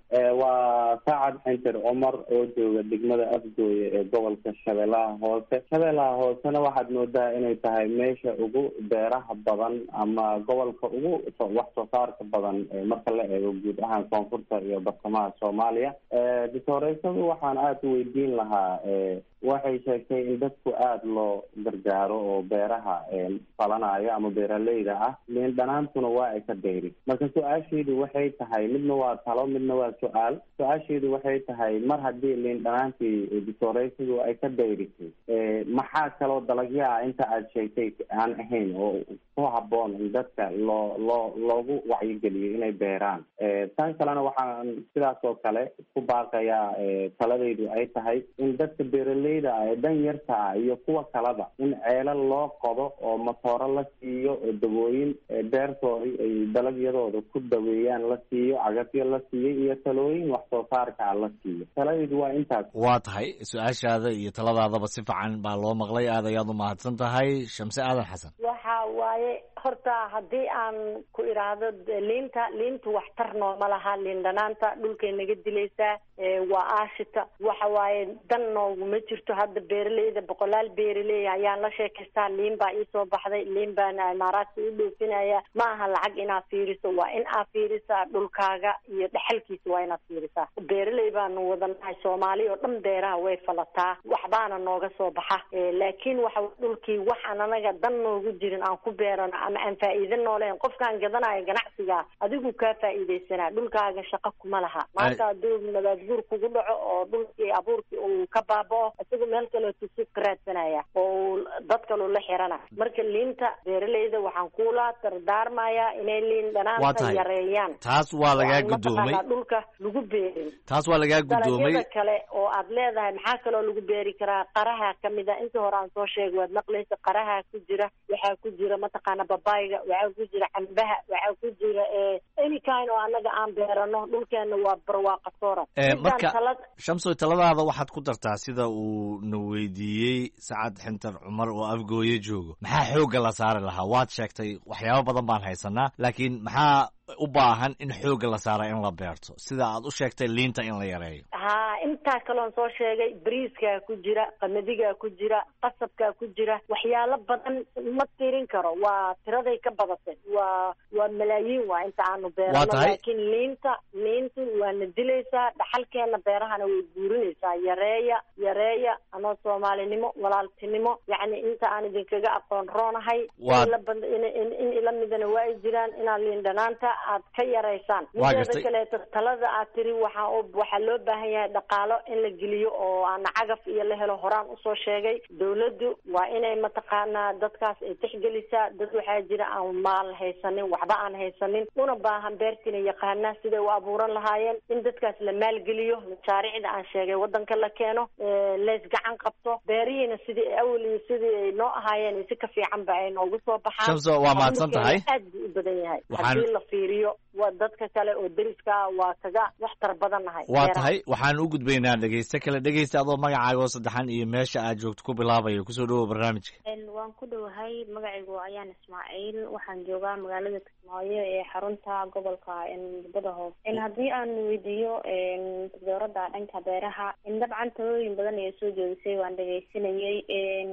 waa saacad xinter cumar oo jooga degmada afgooye ee gobolka shabeellaha hoose. shabeellaha hoosena waxaad moodaa inay tahay meesha ugu beeraha badan ama gobolka ugu wax soo saarka badan marka la eego guud ahaan koonfurta iyo bartamaha Soomaaliya. disoreysadu waxaan aada u weydiin lahaa, waxay sheegtay in dadku aada loo gargaaro oo beeraha falanayo ama beeraleyda ah, liin dhanaantuna waa ay ka dayri. marka su-aasheedu waxay tahay, midna waa talo midna waa su-aal. su-aasheedu waxay tahay, mar haddii liin dhanaantii disoreysadu ay ka dayrisay, maxaa kaloo dalagyo ah inta aada sheegtay aan ahayn oo ku habboon in dadka loo loo loogu wacyigeliyo inay beeraan? tan kalena waxaan sidaas oo kale ku baaqayaa, taladaydu ay tahay in dadka beeraleyda ah ee dan yarta ah iyo kuwa kaleba in ceelal loo qodo oo matooro la siiyo, oo dawooyin beertoodii ay dalagyadooda ku daweeyaan la siiyo, cagafyo la siiyo iyo talooyin wax soo saarka ah la siiyo. taladaydu waa intaas. waa tahay su-aashaada iyo taladaadaba si fiican baa loo maqlay. aad ayaad u mahadsan tahay. Shamse Aadan Xasan. waxa waaye horta haddii aan ku idhaahdo liinta liintu waxtar nooma laha. liin dhanaanta dhulkay naga dilaysaa, waa aashita. waxa waaye dan nooguma jirto. hadda beeraleyda boqolaal beeraley ayaan la sheekaystaa, liin baa iisoo baxday, liin baana imaaraadka u dhoofinaya. ma aha lacag inaad fiiriso, waa in aad fiirisaa dhulkaaga iyo dhexalkiisa waa inaad fiirisaa. beeraley baanu wadanahay, Soomaali oo dhan beeraha way falataa, waxbaana nooga soo baxa. laakiin waxa dhulkii waxaan anaga dan noogu jirin aan ku beerano ama aan faa'iido nooleen, qofkaan gadanayo ganacsiga adigu kaa faa'iidaysanaa, dhulkaaga shaqo kuma laha. maanta hadduu nabaad guur kugu dhaco oo dhulkii abuurkii uu ka baaba'o, isagu meel kale tusi ka raadsanaya oo dad kaloo la xirana. marka liinta beeraleyda waxaan kula dardaarmayaa inay liin dhanaanta yareeyaan. taas waa lagaa gudoomay. dhulka lagu beerin. taas waa lagaa gudoomay. dalagyada kale oo aad leedahay maxaa kaloo lagu beeri karaa? qaraha kamid ah, inta hore aan soo sheegay waad maqlaysa. qaraha ku jira, waxaa ku jira mataqaana babayga, waxaa ku jira cambaha, waxaa ku jira any kind oo anaga aan beerano. dhulkeena waa barwaaqa sooran. marka Shamso, taladaada waxaad ku dartaa sida uu na weydiiyey Sacad Xinter Cumar oo afgooye joogo. maxaa xoogga la saari lahaa? waad sheegtay waxyaabo badan baan haysanaa, laakiin maxaa u baahan in xoogga la saara in la beerto, sida aad u sheegtay liinta in la yareeyo? ha intaa kaloon soo sheegay, bariiskaa ku jira, qamadigaa ku jira, qasabkaa ku jira, waxyaalo badan ma tirin karo. waa tiraday ka badatay, waa waa malaayiin waa inta aanu beerano. laakiin liinta liintu waana dilaysaa, dhaxalkeena beerahana way guurinaysaa. yareeya yareeya anoo soomaalinimo walaaltinimo yacni inta aan idinkaga aqoon roonahay in ila midana waa ay jiraan inaad liin dhanaanta aad ka yaraysaan. mideeda kaleeto talada aad tiri waxaa waxaa loo baahan yahay dhaqaalo in la geliyo oo aan cagaf iyo la helo. horaan usoo sheegay, dawladdu waa inay mataqaanaa dadkaas ay tixgelisaa. dad waxaa jira aan maal haysanin, waxba aan haysanin, una baahan beertina yaqaana siday u abuuran lahaayeen. in dadkaas la maalgeliyo, mashaariicda aan sheegay wadanka la keeno, leys gacan qabto, beerihiina sidii awal iyo sidii ay noo ahaayeen si ka fiican ba ay noogu soo baxaan. Shamso, waa mahadsan tahay. aad buu u badan yahay haddii la fiiriyo waa dadka kale oo deriska waa kaga waxtar badan nahay. waa tahay. waxaan u gudbaynaa dhegeyste kale. dhegeysta adoo magacaaga oo saddexan iyo meesha aad joogto ku bilaabayo, kusoo dhawow barnaamijka. waan ku dhowahay. magacaygu ayaan Ismaaciil, waxaan joogaa magaalada Kismaayo ee xarunta gobolka Jubbada Hoose. haddii aan weydiiyo dowladda dhanka beeraha, dabcan talooyin badan ay soo jeedisay waan dhegeysanayay.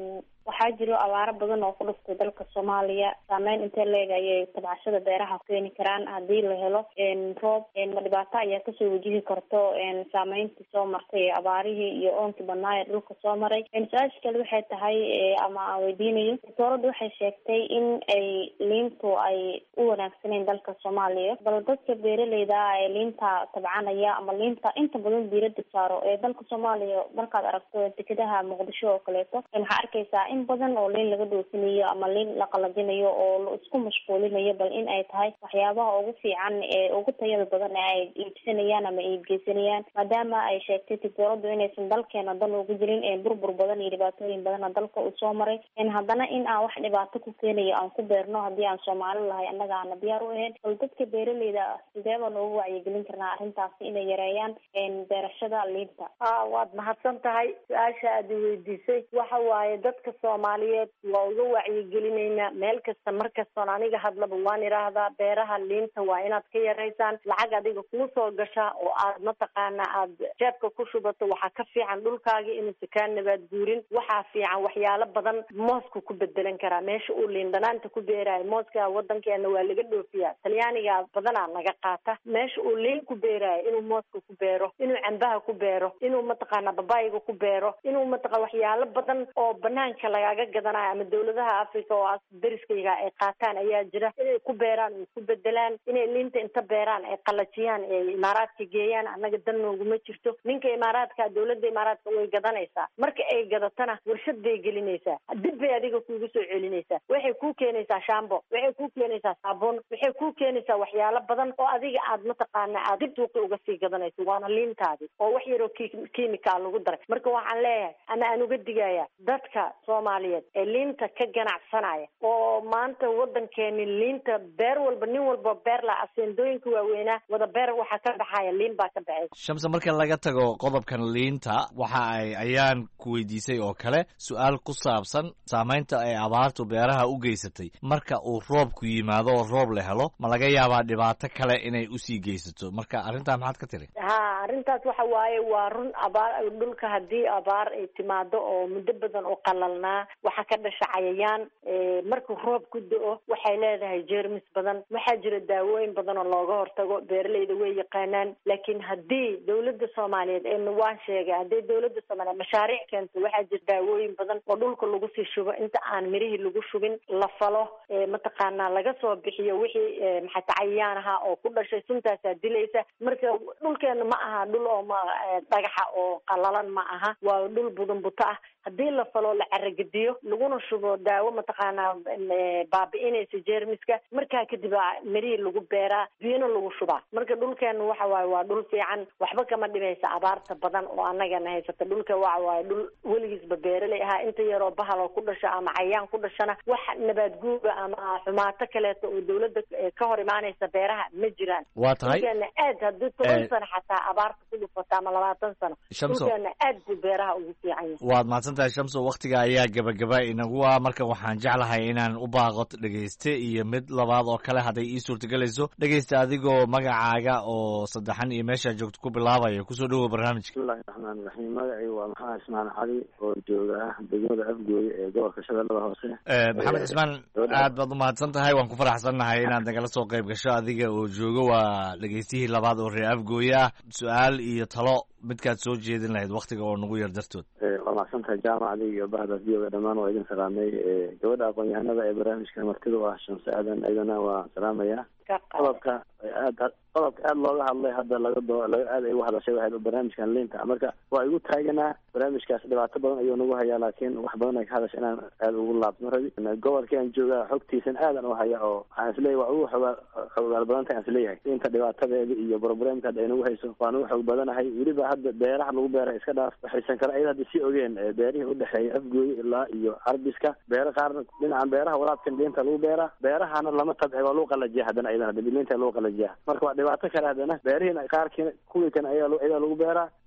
waxaa jiro abaaro badan oo ku dhuftay dalka soomaaliya. saameyn intee leeg ayay tabcashada beeraha keeni karaan haddii la helo roob? ma dhibaato ayaa kasoo wajihi karto saameyntii soo martay abaarihii iyo oonkii badnaa ee dhulka soo maray? su-aasha kale waxay tahay ama aan weydiinayo, doctoradu waxay sheegtay in ay liintu ay u wanaagsaneyn dalka soomaaliya, bal dadka beeraleyda ee liinta tabcanaya ama liinta inta badan diirada saaro ee dalka soomaaliya markaad aragto dekedaha muqdisho oo kaleeto waxaa arkaysaa in badan oo liin laga dhoofinayo ama liin la qalajinayo oo la isku mashquulinayo bal in ay tahay waxyaabaha ugu fiican ee ugu tayada badan ee ay iibsanayaan ama iibgeysanayaan, maadaama ay sheegtay doctoradu inaysan dalkeena dan ugu jirin ee burbur badan iyo dhibaatooyin badana dalka uu soo maray, in haddana in aan wax dhibaato ku keenayo aan ku beerno haddii aan soomaali lahay annaga aana diyaar u ahayn. bal dadka beeraleyda sidee baa loogu wacyigelin karnaa arrintaasi inay yareeyaan beerashada liinta? a waad mahadsan tahay su-aasha aad weydiisay. waxa waaye dadka soomaaliyeed waa uga wacyigelinaynaa meel kasta mar kastoon aniga hadlaba waan idhaahdaa beeraha liinta waa inaad ka yaraysaan. lacag adiga kuu soo gashaa oo aad mataqaana aad jeebka ku shubato waxaa ka fiican dhulkaaga inuusa kaa nabaad guurin. waxaa fiican waxyaalo badan moosku ku bedelan karaa meesha uu liin dhanaanta ku beeraayo. mooska wadankeena waa laga dhoofiyaa, talyaaniga badanaa naga qaata. meesha uu liin ku beeraayo inuu mooska ku beero, inuu cambaha ku beero, inuu mataqaana babaayga ku beero, inuu mataqa waxyaalo badan oo banaanka lagaga gadanayo ama dawladaha africa oo as dariskayga ay qaataan ayaa jira inay ku beeraan oo ku bedelaan. inay liinta inta beeraan ay qalajiyaan ee imaaraadka geeyaan annaga dan nooguma jirto. ninka imaaraadka dawladda imaaraadka way gadanaysaa, marka ay gadatana warshad bay gelinaysaa, dib bay adiga kuugu soo celinaysaa. waxay kuu keenaysaa shambo, waxay kuu keenaysaa saabuun, waxay kuu keenaysaa waxyaalo badan oo adiga aad mataqaana aad dib suuqa uga sii gadanayso, waana liintaadi oo wax yaroo kiimikaal lagu daray. marka waxaan leeyahay ama aan uga digaya dadka soomaaliyeed ee liinta ka ganacsanaya oo maanta wadankeeni liinta beer walba nin walba beer la aseendooyinka waaweynaa wada beer waxaa ka baxaya liin baa ka baxaysa. Shamsa, marka laga tago qodobkan liinta waxa ay ayaan ku weydiisay oo kale su-aal ku saabsan saameynta ay abaartu beeraha u geysatay. marka uu roobku yimaado oo roob la helo ma laga yaabaa dhibaato kale inay usii geysato? marka arrintaa maxaad ka tiri? ha arrintaas waxa waaye waa run. abaar dhulka haddii abaar ay timaado oo muddo badan oo qalalnaa waxaa ka dhasha cayayaan. markuu roob ku do-o waxay leedahay jeermis badan. waxaa jira daawooyin badan oo looga hortago, beeraleyda way yaqaanaan. laakiin haddii dawladda soomaaliyeed ee waan sheegay haddii dawladda soomaaliyeed mashaariic keento waxaa jira daawooyin badan oo dhulka lagu sii shubo inta aan mirihii lagu shubin la falo mataqaanaa laga soo bixiyo wixii maxaa cayayaan ahaa oo ku dhashay suntaasaa dilaysa. marka dhulkeena ma aha dhul oo ma dhagaxa oo qalalan ma aha, waa dhul budunbuto ah. haddii la falo la caragediyo laguna shubo daawo mataqaanaa baabi'inaysa jeermiska, markaa kadib mirihii lagu beeraa, biyona lagu shubaa. marka dhulkeena waxa waaye waa dhul fiican, waxba kama dhibaysa abaarta badan oo annagana haysata. dhulka waxa waaye dhul weligiisba beeraley ahaa. inta yaroo bahaloo ku dhasha ama cayaan ku dhashana wax nabaad guuga ama xumaato kaleeto oo dawladda ka hor imaanaysa beeraha ma jiraan. waa tahay dhulkeena aad haddii toban sano xataa abaarta ku dhufata ama labaatan sano dhulkeena aad buu beeraha ugu fiican yahay. waad mahadsantahay Shamso. waktiga ayaa gabagaba inagu ah, marka waxaan jeclahay inaan u baaqo dhegeyste iyo mid labaad oo kale hadday ii suurtagelayso. dhegeysta adigoo magacaaga oo saddexan iyo meeshaa joogto ku bilaabaya kusoo dhawow barnaamijka. bismillahi raxmaani raxiim. magacii waa maxamed ismaan cali oo jooga degmada afgooye ee gobolka shabeellada hoose. maxamed ismaan, aad baad u mahadsan tahay. waan ku faraxsannahay inaad nagala soo qayb gasho adiga oo jooga. waa dhegeystihii labaad oo reer afgooye ah. su-aal iyo talo midkaad soo jeedin lahayd waktiga oo nagu yar dartood. waa mahadsantahay jaamacadii iyo bahda viyoga dhammaan waa idin salaamay. gabadha aqoon-yahanada ee barnaamijka martida u ah Shamse Aadan ayadana waa salaamaya. qodobka aad qodobka aad looga hadlay hadda laga doo laga aad ay u hadashay waxay barnaamijkan liinta. marka waa igu taaganaa barnaamijkaas dhibaato badan ayuu nagu hayaa, laakiin wax badan ay ka hadashay inaan aad ugu laabto rabi. gobolkaan joogaa xogtiisan aadan u haya oo waxaan isleeyahay waa ugu xogaa xogaal badan tahay. aan isleeyahay liinta dhibaatadeeda iyo problemka hadda ay nagu hayso waan ugu xoog badanahay. weliba hadda beeraha lagu beera iska dhaaf waxaysan kale ayada hadda sii ogeen beerihii udhexeeya afgooye ilaa iyo carbiska. beero qaarna dhinacan beeraha waraabkan liinta lagu beeraa, beerahana lama tabci waa lagu qalajiya haddana ayadana liinta lagu qalajiya. marka waa dhibaato kale haddana beerihiina qaarkiina kuwii kan ayaa ayaa lagu beeraa,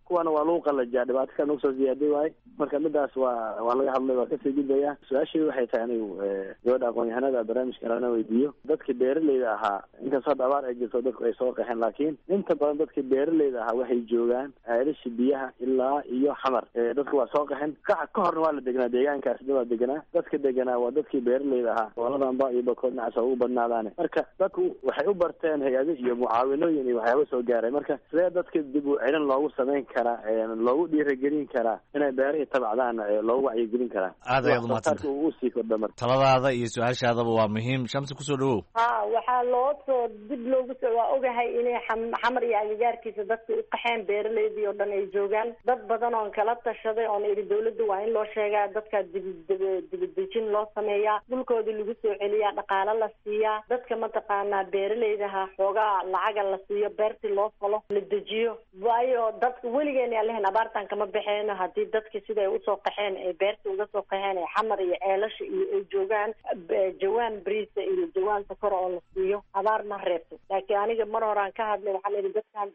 kuwana waa lagu qalajaa dhibaato ka nagu soo ziyaaday waaye marka midaas waa waa laga hadlay waa kasii gudbaya su-aashii waxay tahay anigu gabadha aqoon-yahanada barnaamijka lana weydiiyo dadkii beeraleyda ahaa inkastoo hadda abaar ay jirto dadku ay soo qaxeen laakiin inta badan dadkii beeraleyda ahaa waxay joogaan ceelasha biyaha ilaa iyo xamar dadku waa soo qaxeen ka ka horna waa la deganaa deegaankaasi dad waa deganaa dadka deganaa waa dadkii beeraleyda ahaa gooladanba iyo bakood dhinacaas ugu badnaadaane marka dadku waxay u barteen hay-ado iyo mucaawinooyin iyo waxyaaba soo gaaray marka sidee dadka dib u celin loogu samayn karaa loogu dhiiragelin karaa inay beerihii tabcdaan loogu wacyigelin karaa aad ayaad umahadsanta uu sii kordha marka taladaada iyo su-aashaadaba waa muhiim. Shamsi kusoo dhawow. ha waxaa loo soo dib loogu soo waa ogahay inay xamar iyo agagaarkiisa dadka u qaxeen beeraleydii oo dhan ay joogaan dad badan oon kala tashaday oon idhi dawladda waa in loo sheegaa dadka dibadejin loo sameeyaa dhulkoodii lagu soo celiyaa dhaqaalo la siiyaa dadka mataqaanaa beeraleydaha xoogaa lacaga la siiyo beerti loo falo la dejiyo waayo dadka weligeena lehen abaartan kama baxeeno haddii dadki siday usoo qaxeen ee beerta uga soo qaxeen ee xamar iyo ceelasha iyo ay joogaan jawaan briisa iyo jawaan sakor oo la siiyo abaar ma reebto laakiin aniga mar horaan ka hadlay waxaa la yidhi dadkaan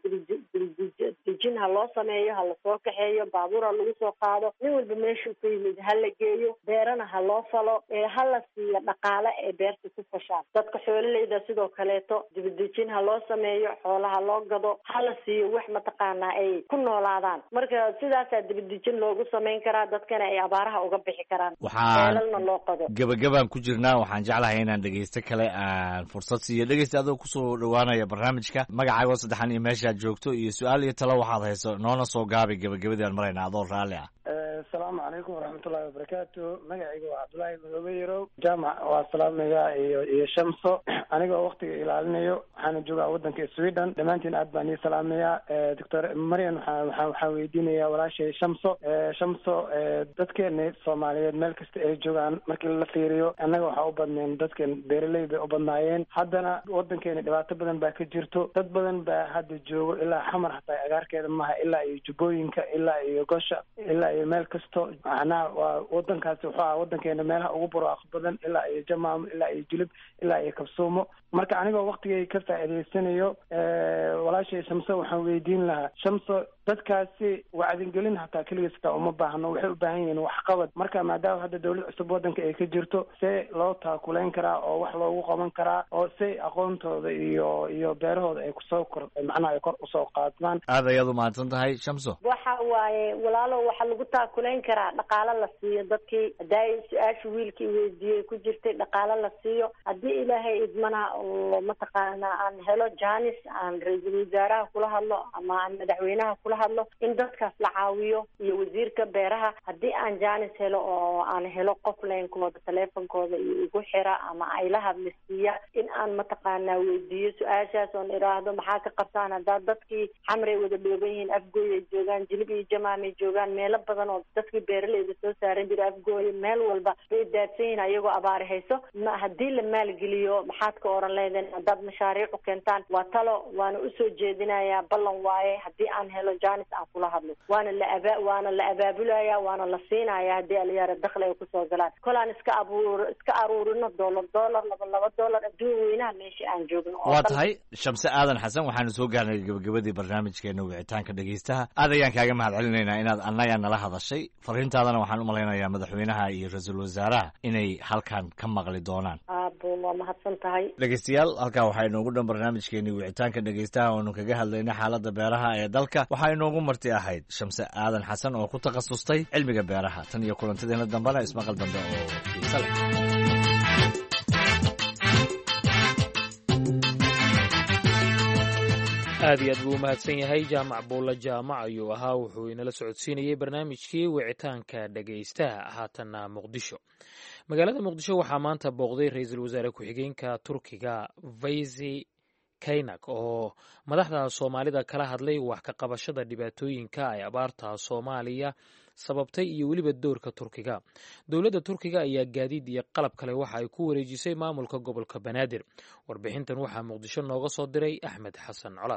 dejin ha loo sameeyo ha lasoo kaxeeyo baabuur ha lagu soo qaado nin walba meeshuu ka yimid ha la geeyo beerana ha loo falo ee ha la siiyo dhaqaale ee beerta ku fashaan dadka xoololeyda sidoo kaleeto dibadejin ha loo sameeyo xoolaha loo gado ha la siiyo wax mataqaanaa ay ku noolaadaan marka sidaasaa dibadejin loogu samayn karaa dadkana ay abaaraha uga bixi karaan eelalna loo qado gabagabaan ku jirnaa waxaan jeclahay inaan dhegeysto kale aan fursad siiyo dhegeysta adoo kusoo dhawaanaya barnaamijka magacaago saddexan iyo meeshaad joogto iyo su-aal iyo talo waxaad hayso noona soo gaabi gabagabadii aan marayna adoo raalli ah. asalaamu calaykum waraxmatullahi wabarakaatu magacayga waa cabdullaahi madoobe yarow jaamac waa salaamaya iyo iyo shamso anigoo waktiga ilaalinayo waxaana joogaa waddanka sweden dhammaantiin aad baan ii salaamaya doctor marian waaa waxaan weydiinaya walaashay shamso shamso dadkeena soomaaliyeed meel kasta ay joogaan markii la fiiriyo annaga waxaa u badneen dadkan beeraley bay u badnaayeen haddana waddankeena dhibaato badan baa ka jirto dad badan baa hadda joogo ilaa xamar hataa agaarkeeda maha ilaa iyo jubbooyinka ilaa iyo gosha ilaa iyo meel kasto macnaha waa wadankaasi wuxuu aha wadankeena meelaha ugu barwaaqo badan ilaa iyo jamaamo ilaa iyo jilib ilaa iyo kabsuumo marka anigoo waktigay ka faa'iidaysanayo walaashay shamso waxaan weydiin lahaa shamso dadkaasi wacdingelin hataa keligiis hataa uma baahno waxay u baahan yihiin waxqabad marka maadaama hadda dawlad cusub waddanka ay ka jirto see loo taakulayn karaa oo wax loogu qaban karaa oo say aqoontooda iyo iyo beerahooda ay kusoo kor macnaha ay kor usoo qaadmaan aad ayaad umahadsan tahay shamso. waxa waaye walaalo waxaa lagu taakulayn karaa dhaqaalo la siiyo dadkii hadday su-aasha wiilkii weydiiyey ku jirtay dhaqaalo la siiyo haddii ilaahay idmana oo mataqaana aan helo janis aan ra-iisul wasaaraha kula hadlo ama aan madaxweynaha kula hadlo in dadkaas la caawiyo iyo wasiirka beeraha haddii aan janis helo oo aan helo qof leynkooda teleefonkooda iyo igu xira ama ay la hadlisiiya in aan mataqaanaa weydiiyo su-aashaas oon idhaahdo maxaa ka qabtaan haddaa dadkii xamray wada dhooban yihiin afgooy ay joogaan jilib iyo jamaamay joogaan meelo badan oo dadkii beeraleyda soo saaran jira afgooy meel walba bay daadsan yihiin ayagoo abaari hayso ma haddii la maalgeliyo maxaad ka oran leedeen haddaad mashaariic u keentaan waa talo waana usoo jeedinayaa ballan waaye haddii aan helo janis aan kula hadlo waana la aba waana la abaabulaya waana la siinaya haddii aliyaara dakli ay kusoo galaan kolaan iska abuur iska aruurino dollar dollar laba laba dollar adduun weynaha meesha aan joogno waa tahay shamse aadan xasan waxaanu soo gaarnay gabagabadii barnaamijkeena wicitaanka dhegeystaha aad ayaan kaaga mahad celinaynaa inaad annaga nala hadashay fariintaadana waxaan u malaynayaa madaxweynaha iyo ra-iisul wasaaraha inay halkan ka maqli doonaan. aabo waa mahadsan tahay dhegeystayaal halkaa waxaa inoogu dhan barnaamijkeeni wicitaanka dhegeystaha oonu kaga hadlayna xaaladda beeraha ee dalka waxaa inoogu marti ahayd shamse aadan xasan oo ku takhasustay cilmiga beeraha tan iyo kulantadeena dambena ismaqal dambe oo xiisa leh. aad iyo aad buu umahadsan yahay jaamac buulla jaamac ayuu ahaa wuxuu inala socodsiinayey barnaamijkii wicitaanka dhegaystaha haatanna muqdisho magaalada muqdisho waxaa maanta booqday ra-iisul wasaare ku-xigeenka turkiga fayzi kaynak oo madaxda soomaalida kala hadlay wax ka qabashada dhibaatooyinka ay abaarta soomaaliya sababtay iyo weliba doorka turkiga. dowladda turkiga ayaa gaadiid iyo qalab kale waxa ay ku wareejisay maamulka gobolka banaadir. warbixintan waxaa muqdisho nooga soo diray axmed xasan colaad.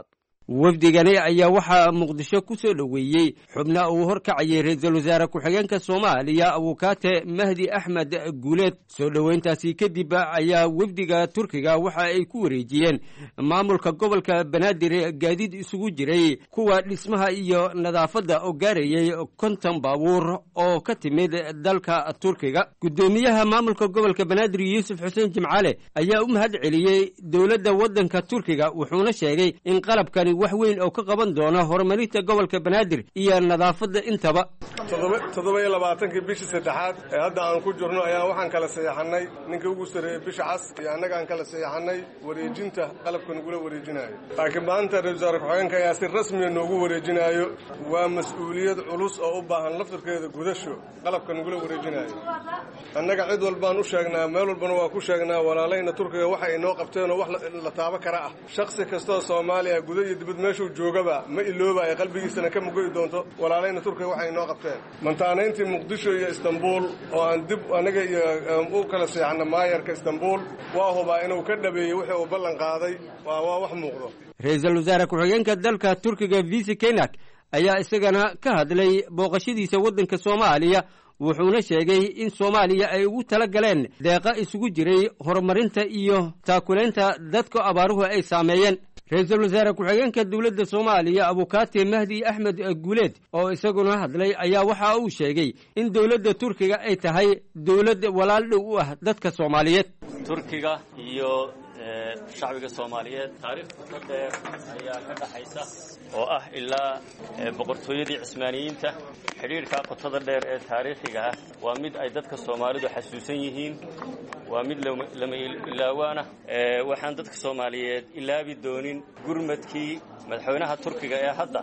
wafdigani ayaa waxaa muqdisho ku soo dhoweeyey xubna uu horkacayay ra-iisul wasaare ku-xigeenka soomaaliya abukaate mahdi axmed guuleed soo dhoweyntaasi kadib ayaa wafdiga turkiga waxa ay ku wareejiyeen maamulka gobolka banaadir gaadiid isugu jiray kuwa dhismaha iyo nadaafadda oo gaarayay konton baabuur oo ka timid dalka turkiga guddoomiyaha maamulka gobolka banaadir yuusuf xuseen jimcaale ayaa u mahad celiyey dowladda waddanka turkiga wuxuuna sheegay in qalabkani wax weyn oo ka qaban doona horumarinta gobolka banaadir iyo nadaafadda intaba toddoba iyo labaatankii bishii saddexaad ee hadda aan ku jirno ayaan waxaan kala sayaxannay ninkii ugu sarreeyey bisha cas iyo annaga aan kala sayaxannay wareejinta qalabka nagula wareejinaayo laakiin maanta ra-isul wasaare ku-xigeenka ayaa si rasmiya noogu wareejinaayo waa mas-uuliyad culus oo u baahan laftirkeeda gudasho qalabka nagula wareejinaayo annaga cid walbaan u sheegnaa meel walbana waa ku sheegnaa walaalayna turkiga waxa inoo qabteen oo wax la taabo kara ah shaksi kastoo soomaaliya guda iyo dibad meeshuu joogaba ma ilooba ay qalbigiisana ka mugoyi doonto walaalayna turkiga waxay inoo qabteen mantaanayntii muqdisho iyo istanbuul oo aan dib anaga iyo u kala seexanna maayarka istanbuul waa hubaa inuu ka dhabeeyey wixii uu ballan qaaday waa waa wax muuqdo ra-iisul wasaare ku-xigeenka dalka turkiga visi kenak ayaa isagana ka hadlay booqashadiisa waddanka soomaaliya wuxuuna sheegay in soomaaliya ay ugu tala galeen deeqa isugu jiray horumarinta iyo taakulaynta dadka abaaruhu ay saameeyeen ra-iisul wasaare ku-xigeenka dowladda soomaaliya abukaate mahdi axmed guuleed oo isaguna hadlay ayaa waxa uu sheegay in dowladda turkiga ay tahay dowlad walaal dhow u ah dadka soomaaliyeed turkiga iyo shacbiga soomaaliyeed taariikh qoto dheer ayaa ka dhaxaysa oo ah ilaa boqortooyadii cismaaniyiinta xidhiidhka qotada dheer ee taariikhiga ah waa mid ay dadka soomaalidu xasuusan yihiin waa mid lama ilaawaana waxaan dadka soomaaliyeed ilaabi doonin gurmadkii madaxweynaha turkiga ee hadda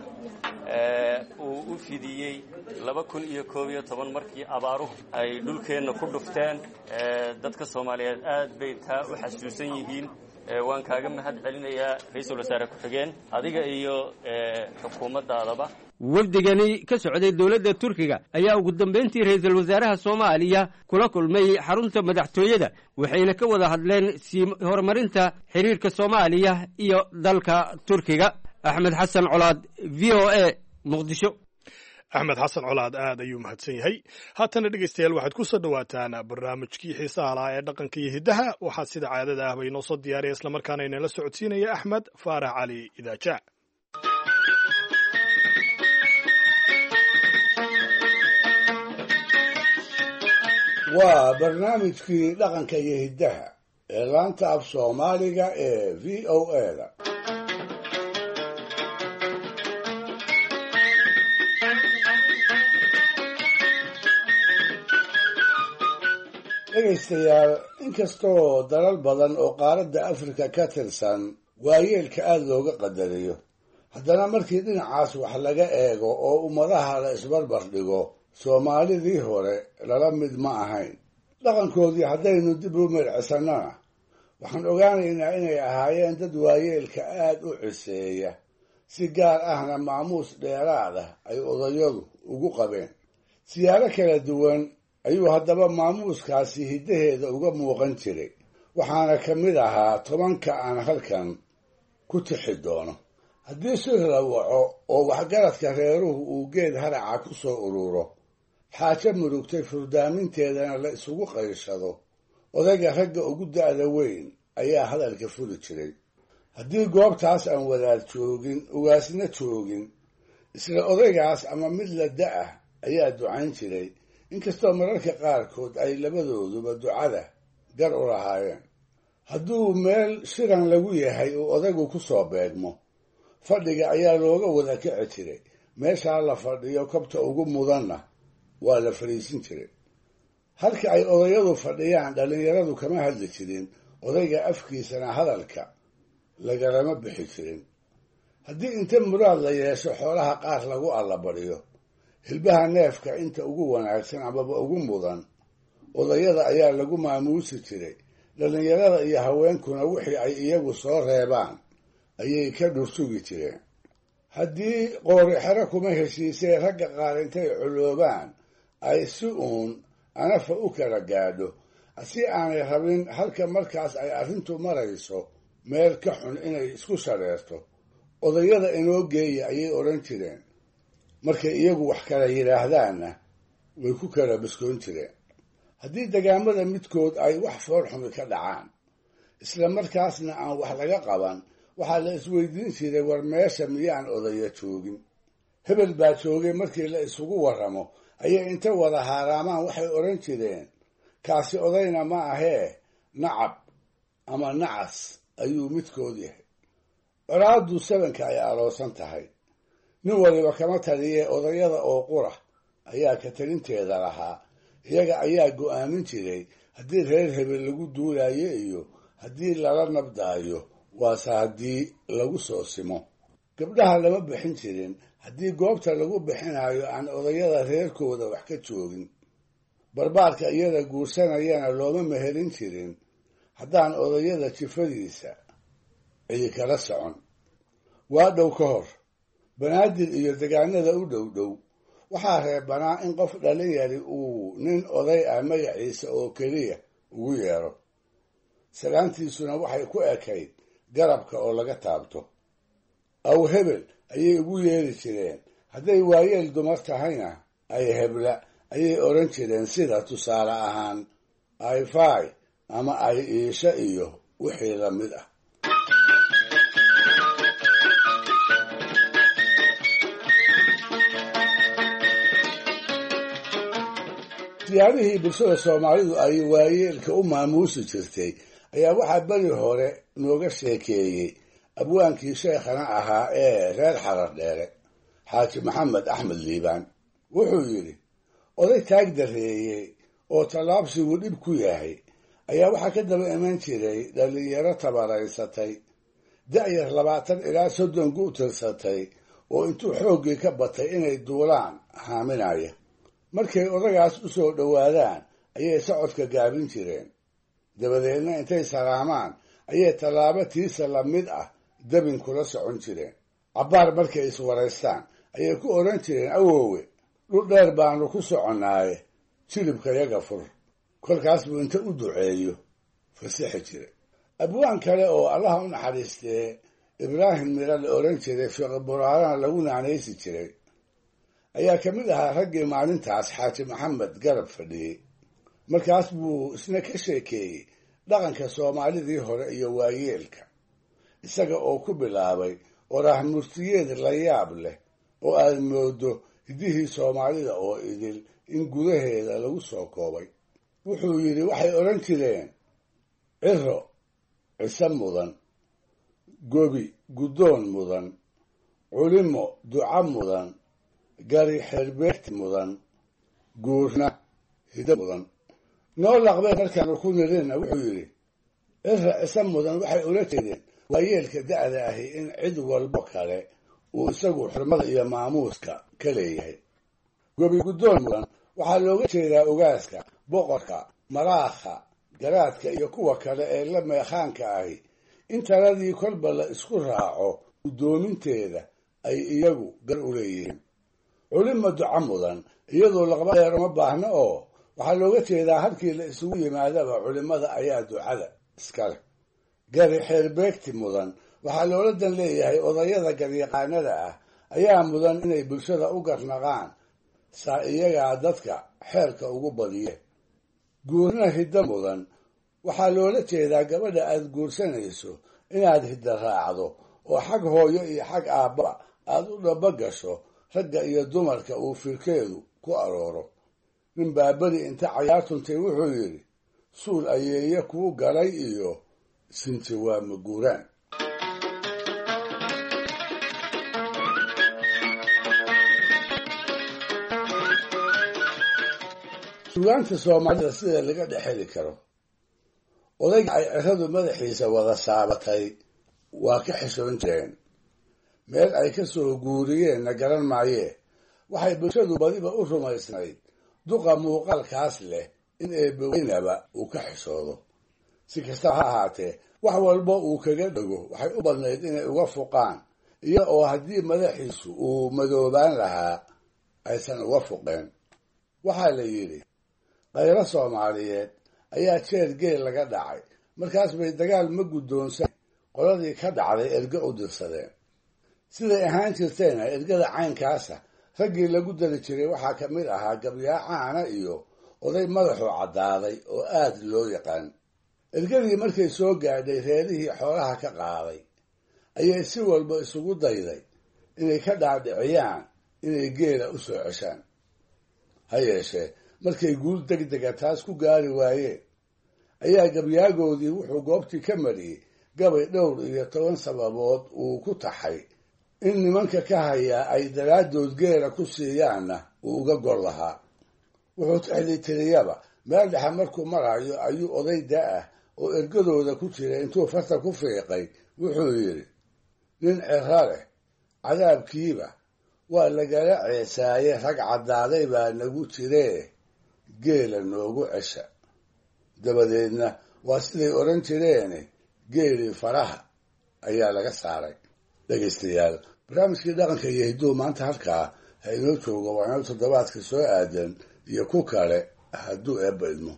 uu u fidiyey laba kun iyo koob iyo toban markii abaaruhu ay dhulkeenna ku dhufteen dadka soomaaliyeed aad bay taa u xasuusan yihiin waan kaaga mahad celinayaa ra-iisul wasaare ku-xigeen adiga iyo xukuumaddaadaba wafdigani ka socday dowladda turkiga ayaa ugu dambayntii ra-iisul wasaaraha soomaaliya kula kulmay xarunta madaxtooyada waxayna ka wada hadleen sii horumarinta xiriirka soomaaliya iyo dalka turkiga axmed xasan colaad v o a muqdisho axmed xasan colaad aad ayuu mahadsan yahay haatana dhegeystayaal waxaad ku soo dhowaataan barnaamijkii xiisaha lahaa ee dhaqanka iyo hiddaha waxaa sida caadada ah bay inoo soo diyaariya islamarkaana inala socodsiinaya axmed faarax cali idaaja waa barnaamijkii dhaqanka iyo hiddaha ee laanta af soomaaliga ee v o a da dhegaystayaal inkastoo dalal badan oo qaaradda afrika ka tirsan waayeelka aada looga qadariyo haddana markii dhinacaas wax laga eego oo ummadaha la isbarbar dhigo soomaalidii hore lala mid ma ahayn dhaqankoodii haddaynu dib u mercisannana waxaan ogaanaynaa inay ahaayeen dad waayeelka aad u ciseeya si gaar ahna maamuus dheeraad ah ay odayadu ugu qabeen siyaalo kala duwan ayuu haddaba maamuuskaasi hiddaheeda uga muuqan jiray waxaana ka mid ahaa tobanka aan halkan ku tixi doono haddii si la waco oo waxgaradka reeruhu uu geed haraca ku soo ururo xaajo murugtay furdaaminteedana la isugu qayshado odayga ragga ugu da'da weyn ayaa hadalka fuli jiray haddii goobtaas aan wadaad joogin ugaasna joogin isla odaygaas ama mid la da'ah ayaa ducayn jiray inkastoo mararka qaarkood ay labadooduba ducada gar u lahaayeen hadduu meel shiran lagu yahay uu odaygu ku soo beegmo fadhiga ayaa looga wada kici jiray meeshaa la fadhiyo kabta ugu mudanna waa la fadhiisin jiray halka ay odayadu fadhiyaan dhallinyaradu kama hadli jirin odayga afkiisana hadalka lagalama bixi jirin haddii inta muraad la yeesho xoolaha qaar lagu allabadhiyo hilbaha neefka inta ugu wanaagsan amaba ugu mudan odayada ayaa lagu maamuusi jiray dhallinyarada iyo haweenkuna wixii ay iyagu soo reebaan ayay ka dhursugi jireen haddii qoori xero kuma heshiisee ragga qaar intay coloobaan ay si uun anafa u kala gaadho si aanay rabin halka markaas ay arrintu marayso meel ka xun inay isku shareerto odayada inoo geeya ayay odhan jireen, markay iyagu wax kala yidhaahdaanna way ku kala biskoon jireen. haddii degaamada midkood ay wax foolxumi ka dhacaan isla markaasna aan wax laga qaban, waxaa la isweydiin jiray war meesha miyaan odaya joogin. hebel baa joogay markii la isugu warramo ayay inta wada haaraamaan waxay odhan jireen kaasi odayna ma ahee nacab ama nacas ayuu midkood yahay. colaaddu sabanka ay aroosan tahay, nin waliba kama taliyee odayada oo qura ayaa ka talinteeda lahaa. iyaga ayaa go'aamin jiray haddii reer hebel lagu duulaayo iyo haddii lala nabdaayo, waase haddii lagu soo simo. gabdhaha lama bixin jirin haddii goobta lagu bixinayo aan odayada reerkooda wax ka joogin. barbaarka iyada guursanayana looma mehelin jirin haddaan odayada jifadiisa cidi kala socon. waa dhow ka hor, banaadir iyo degaanada u dhow dhow waxaa reebanaa in qof dhalinyari uu nin oday ah magaciisa oo keliya ugu yeero. salaantiisuna waxay ku ekayd garabka oo laga taabto. aw hebel ayay ugu yeeri jireen, hadday waayeel dumar tahayna ay hebla ayay odhan jireen, sida tusaale ahaan ayfay ama ay iisha iyo wixii la mid ah. siyaabihii bulshada soomaalidu ay waayeelka u maamuusi jirtay ayaa waxaa beri hore nooga sheekeeyey abwaankii sheekhana ahaa ee reer xarar dheere, xaaji maxamed axmed liibaan. wuxuu yidhi oday taag dareeyey oo tallaabsigu dhib ku yahay ayaa waxaa ka daba iman jiray dhallinyaro tabaraysatay, da'yar labaatan ilaa soddon gu tirsatay oo intuu xooggii ka batay inay duulaan haaminaya. markay odagaas u soo dhowaadaan ayay socodka gaabin jireen, dabadeedna intay salaamaan ayay tallaabo tiisa la mid ah dabin kula socon jireen. cabbaar markay iswaraystaan ayay ku odhan jireen, awoowe dhul dheer baanu ku soconnaaye jilibkayaga fur. kolkaas buu inta u duceeyo fasixi jiray. abwaan kale oo allaha u naxariistee ibraahim mira la odhan jiray, fiqi buraarana lagu naanaysi jiray, ayaa ka mid ahaa raggii maalintaas xaaji maxamed garab fadhiyey. markaas buu isna ka sheekeeyey dhaqanka soomaalidii hore iyo waayeelka, isaga oo ku bilaabay oraah murtiyeed la yaab leh oo aad moodo hiddihii soomaalida oo idil in gudaheeda lagu soo koobay. wuxuu yidhi waxay odhan jireen ciro ciise mudan, gobi guddoon mudan, culimo duca mudan, gari xeerbeegti mudan, guurna hiddo mudan. noo laqbeen markaanu ku nirina wuxuu yidhi cira ciise mudan waxay ula jeedeen waayeelka da'da ahi in cid walbo kale uu isagu xurmada iyo maamuuska ka leeyahay. gobi guddoon mudan waxaa looga jeedaa ogaaska, boqorka, maraakha, garaadka iyo kuwa kale ee la meekhaanka ahi in taladii kolba la isku raaco guddoominteeda ay iyagu gar u leeyihiin. culimo duca mudan iyadoo laqba dheer uma baahno oo waxaa looga jeedaa halkii la isugu yimaadaba culimada ayaa ducada iskale. gari xeerbeegti mudan waxaa loola dan leeyahay odayada garyaqaanada ah ayaa mudan inay bulshada u garnaqaan, saa iyagaa dadka xeerka ugu badiye. guurna hiddo mudan waxaa loola jeedaa gabadha aad guursanayso inaad hidda raacdo oo xag hooyo iyo xag aabbaba aad u dhaba gasho ragga iyo dumarka uu firkeedu ku arooro. nin baa beri inta cayaartuntay wuxuu yidhi suul ayeeye kuu galay iyo sinti waa maguuraan. sugaanta soomaalida sida laga dhex heli karo, odayga ay ciradu madaxiisa wada saabatay waa ka xishoon jireen. meel ay ka soo guuriyeenna garan maayee waxay bulshadu badiba u rumaysnayd duqa muuqaalkaas leh in eebbaweynaba uu ka xishoodo. si kastaba ha ahaatee wax walba uu kaga dhego waxay u badnayd inay uga fuqaan, iyada oo haddii madaxiisu uu madoobaan lahaa aysan uga fuqeen. waxaa la yidhi qayro soomaaliyeed ayaa jeer geel laga dhacay, markaas bay dagaal ma guddoonsan qoladii ka dhacday erge u dirsadeen. siday ahaan jirtayna ergada caynkaasa raggii lagu dari jiray waxaa ka mid ahaa gabyaa caana iyo oday madaxuu caddaaday oo aad loo yaqaan. ergadii markay soo gaadhay reerihii xoolaha ka qaaday ayay si walba isugu dayday inay ka dhaadhiciyaan inay geela u soo ceshaan. ha yeeshee markay guul deg dega taas ku gaari waayeen ayaa gabyaagoodii wuxuu goobtii ka mariyey gabay dhowr iyo toban sababood uu ku taxay in nimanka ka hayaa ay daraaddood geela ku siiyaanna uu uga gor lahaa. wuxuu tixlitiriyaba meel dhexe markuu marayo ayuu oday da-ah oo ergadooda ku jira intuu farta ku fiiqay wuxuu yidhi, nin ciro leh cadaabkiiba waa lagala ceesaaye rag caddaaday baa nagu jiree geela noogu cesha. dabadeedna waa siday odhan jireene geelii faraha ayaa laga saaray. dhegaystayaal, barnaamijkii dhaqanka iyo hidduu maanta halkaa ha inoo joogo waa inoo toddobaadka soo aadan iyo ku kale hadduu eebba idmo.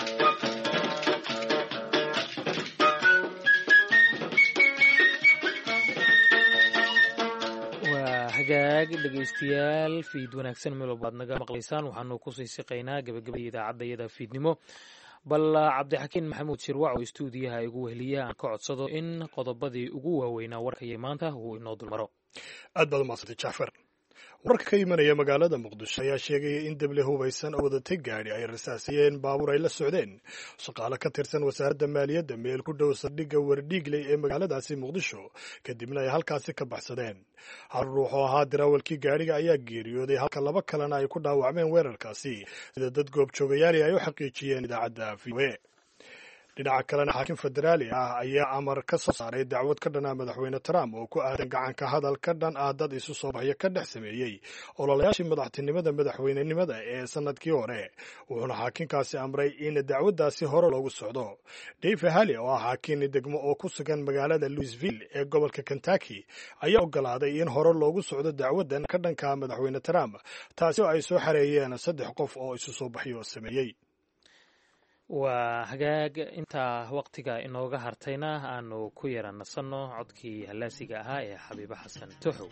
hagaag dhegaystayaal fiid wanaagsan meel walba aad naga maqlaysaan. waxaanu kusii siqaynaa gabagabadii idaacadda iyada fiidnimo. bal cabdixakiin maxamuud shirwac oo istuudiyaha igu weheliya aan ka codsado in qodobadii ugu waaweynaa warkaiyo maanta uu inoo dulmaro. aad baad umadsantay jacfar. wararka ka imanaya magaalada muqdisho ayaa sheegaya in dable hubaysan oo wadatay gaadhi ay rasaasiyeen baabuur ay la socdeen shaqaale ka tirsan wasaaradda maaliyadda meel ku dhow saldhigga wardhiigley ee magaaladaasi muqdisho, kadibna ay halkaasi ka baxsadeen. hal ruux oo ahaa diraawalkii gaadhiga ayaa geeriyooday halka laba kalena ay ku dhaawacmeen weerarkaasi, sida dad goobjoogayaali ay u xaqiijiyeen idaacadda v o a. dhinaca kalena xaakim federaali ah ayaa amar ka soo saaray dacwad ka dhan ah madaxweyne trump oo ku aadan gacanka hadal ka dhan ah dad isu soo baxyo ka dhex sameeyey ololayaashii madaxtinimada madaxweynenimada ee sanadkii hore. wuxuuna xaakinkaasi amray in dacwaddaasi hore loogu socdo. dave hali oo ah xaakin degmo oo ku sugan magaalada louisville ee gobolka kentucky ayaa ogolaaday in hore loogu socdo dacwaddan ka dhanka madaxweyne trump, taasi oo ay soo xareeyeen saddex qof oo isu soo baxyo sameeyey. waa hagaag intaa waqtiga inooga hartayna aanu ku yara nasanno codkii hallaasiga ahaa ee xabiibo xasan toxow.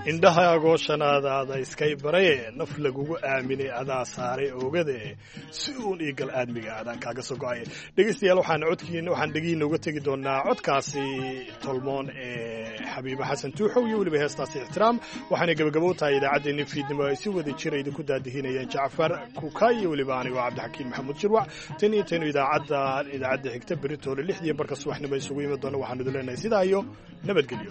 indhahaagoo shanaadaada iskay baraye naf lagugu aaminay adaa saaray oogade si uun io gal aadmiga aadaan kaaga soo go-ay dhegeystayaal waxaan codkiina waxaan dhegiina uga tegi doonaa codkaasi tolmoon ee xabiibo xasan tuuxow iyo weliba heestaasi ixtiraam waxaanay gabagabo tahay idaacaddeenni fiidnimo ay si wada jira idinku daadihinayeen jacfar kuka iyo weliba anigoo cabdixakiin maxamuud jirwac tan iyo taynu idaacadda idaacadda xigta beritoole lixdii barka subaxnimo isugu imi doona waxaanu idin leenahay sidaa iyo nabadgelyo.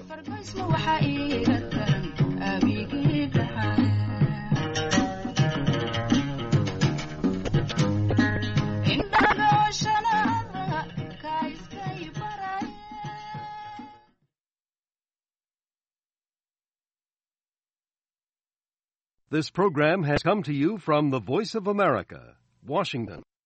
This program has come to you from the Voice of America, Washington.